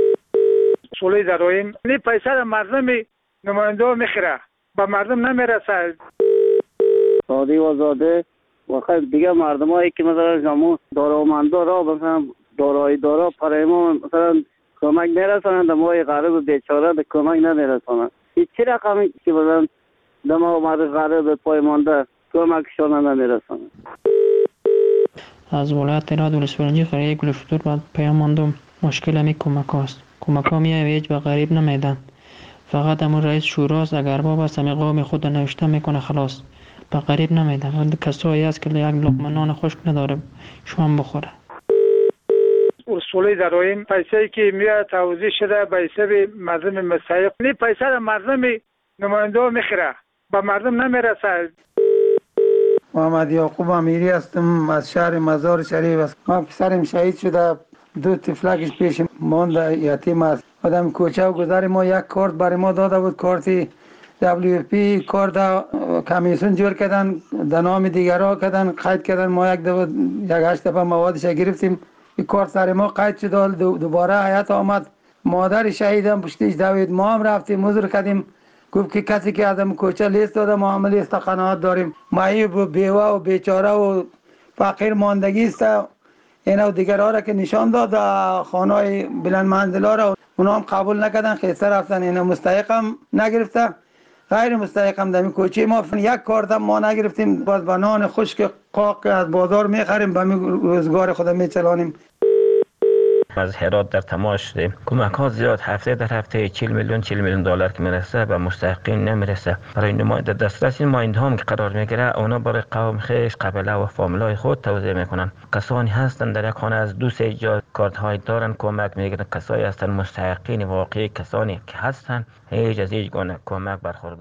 S4: سولی داریم این پیسه در مردم نماینده ها میخیره، به مردم نمیرسه.
S10: سادی و زاده و خیلی دیگه مردم هایی که مثلا جامو دارامندا را مثلا دارایی دارا پرایما مثلا کمک نرسانند، ما غریب بیچاره به کمک نمیرسانند. این چه رقمی که مثلا دما مرد غریب پای مانده کمکشان نمیرسانند.
S6: از ولایت هرات ولسوالی خیریه گل فطور بعد پیام ماندم. مشکل همی کمک هاست. کمک ها میای هیچ به غریب نمیدن. فقط همون رئیس شوراست اگر باب است همی قوم خود نوشته میکنه خلاص. به غریب نمیدن. ولی کسایی هست که یک لقمه نان خشک نداره شام بخوره.
S4: اصولی داریم پیسه‌ای که میاد توزیع شده به حساب مردم مستحق. این پیسه را مردم نماینده میخره به مردم نمیرسه.
S16: محمد یعقوب امیری هستم از شهر مزار شریف است. من پسرم شهید شده، 2 طفلکش پیش مانده یتیم است. آدم کوچه و گذر ما یک کارت برای ما داده بود، کارت WFP کارت کمیسیون جور کردن، در نام دیگرها کردن، قید کردن. ما یک 8 دفعه موادش گرفتیم. این کارت سر ما قید شد. دوباره حیات آمد. مادر شهیدم پشتیش دوید. ما هم رفتیم حضور کردیم. گفت که کسی که آدم کوچه لیست داده ما هم لیست قناعت داریم. معیوب و بیوه و بیچاره و فقیر ماندگی است. اینا دیگرها را که نشان داد خانه‌های بلند منزلا را اونا هم قبول نکردن، خسته رفتن. اینا مستحق هم نگرفته، غیر مستحق هم در کوچه ما یک کارت هم ما نگرفتیم. باز با نان خشک قاق از بازار میخریم، به روزگار خود میچلانیم.
S17: از هرات در تماس شدیم. کمک ها زیاد، هفته در هفته 40 میلیون دلار که میرسه و مستحقین نمیرسه. برای نماینده دسترس این ماینده هم که قرار میگیره، اونا برای قوم خیش، قبیله و فامیلای خود توزیع میکنن. کسانی هستن در یک خانه از 2-3 جا کارت های دارن کمک میگیرن. کسایی هستن مستحقین واقعی، کسانی که هستن هیچ از هیچ گونه کمک برخوردار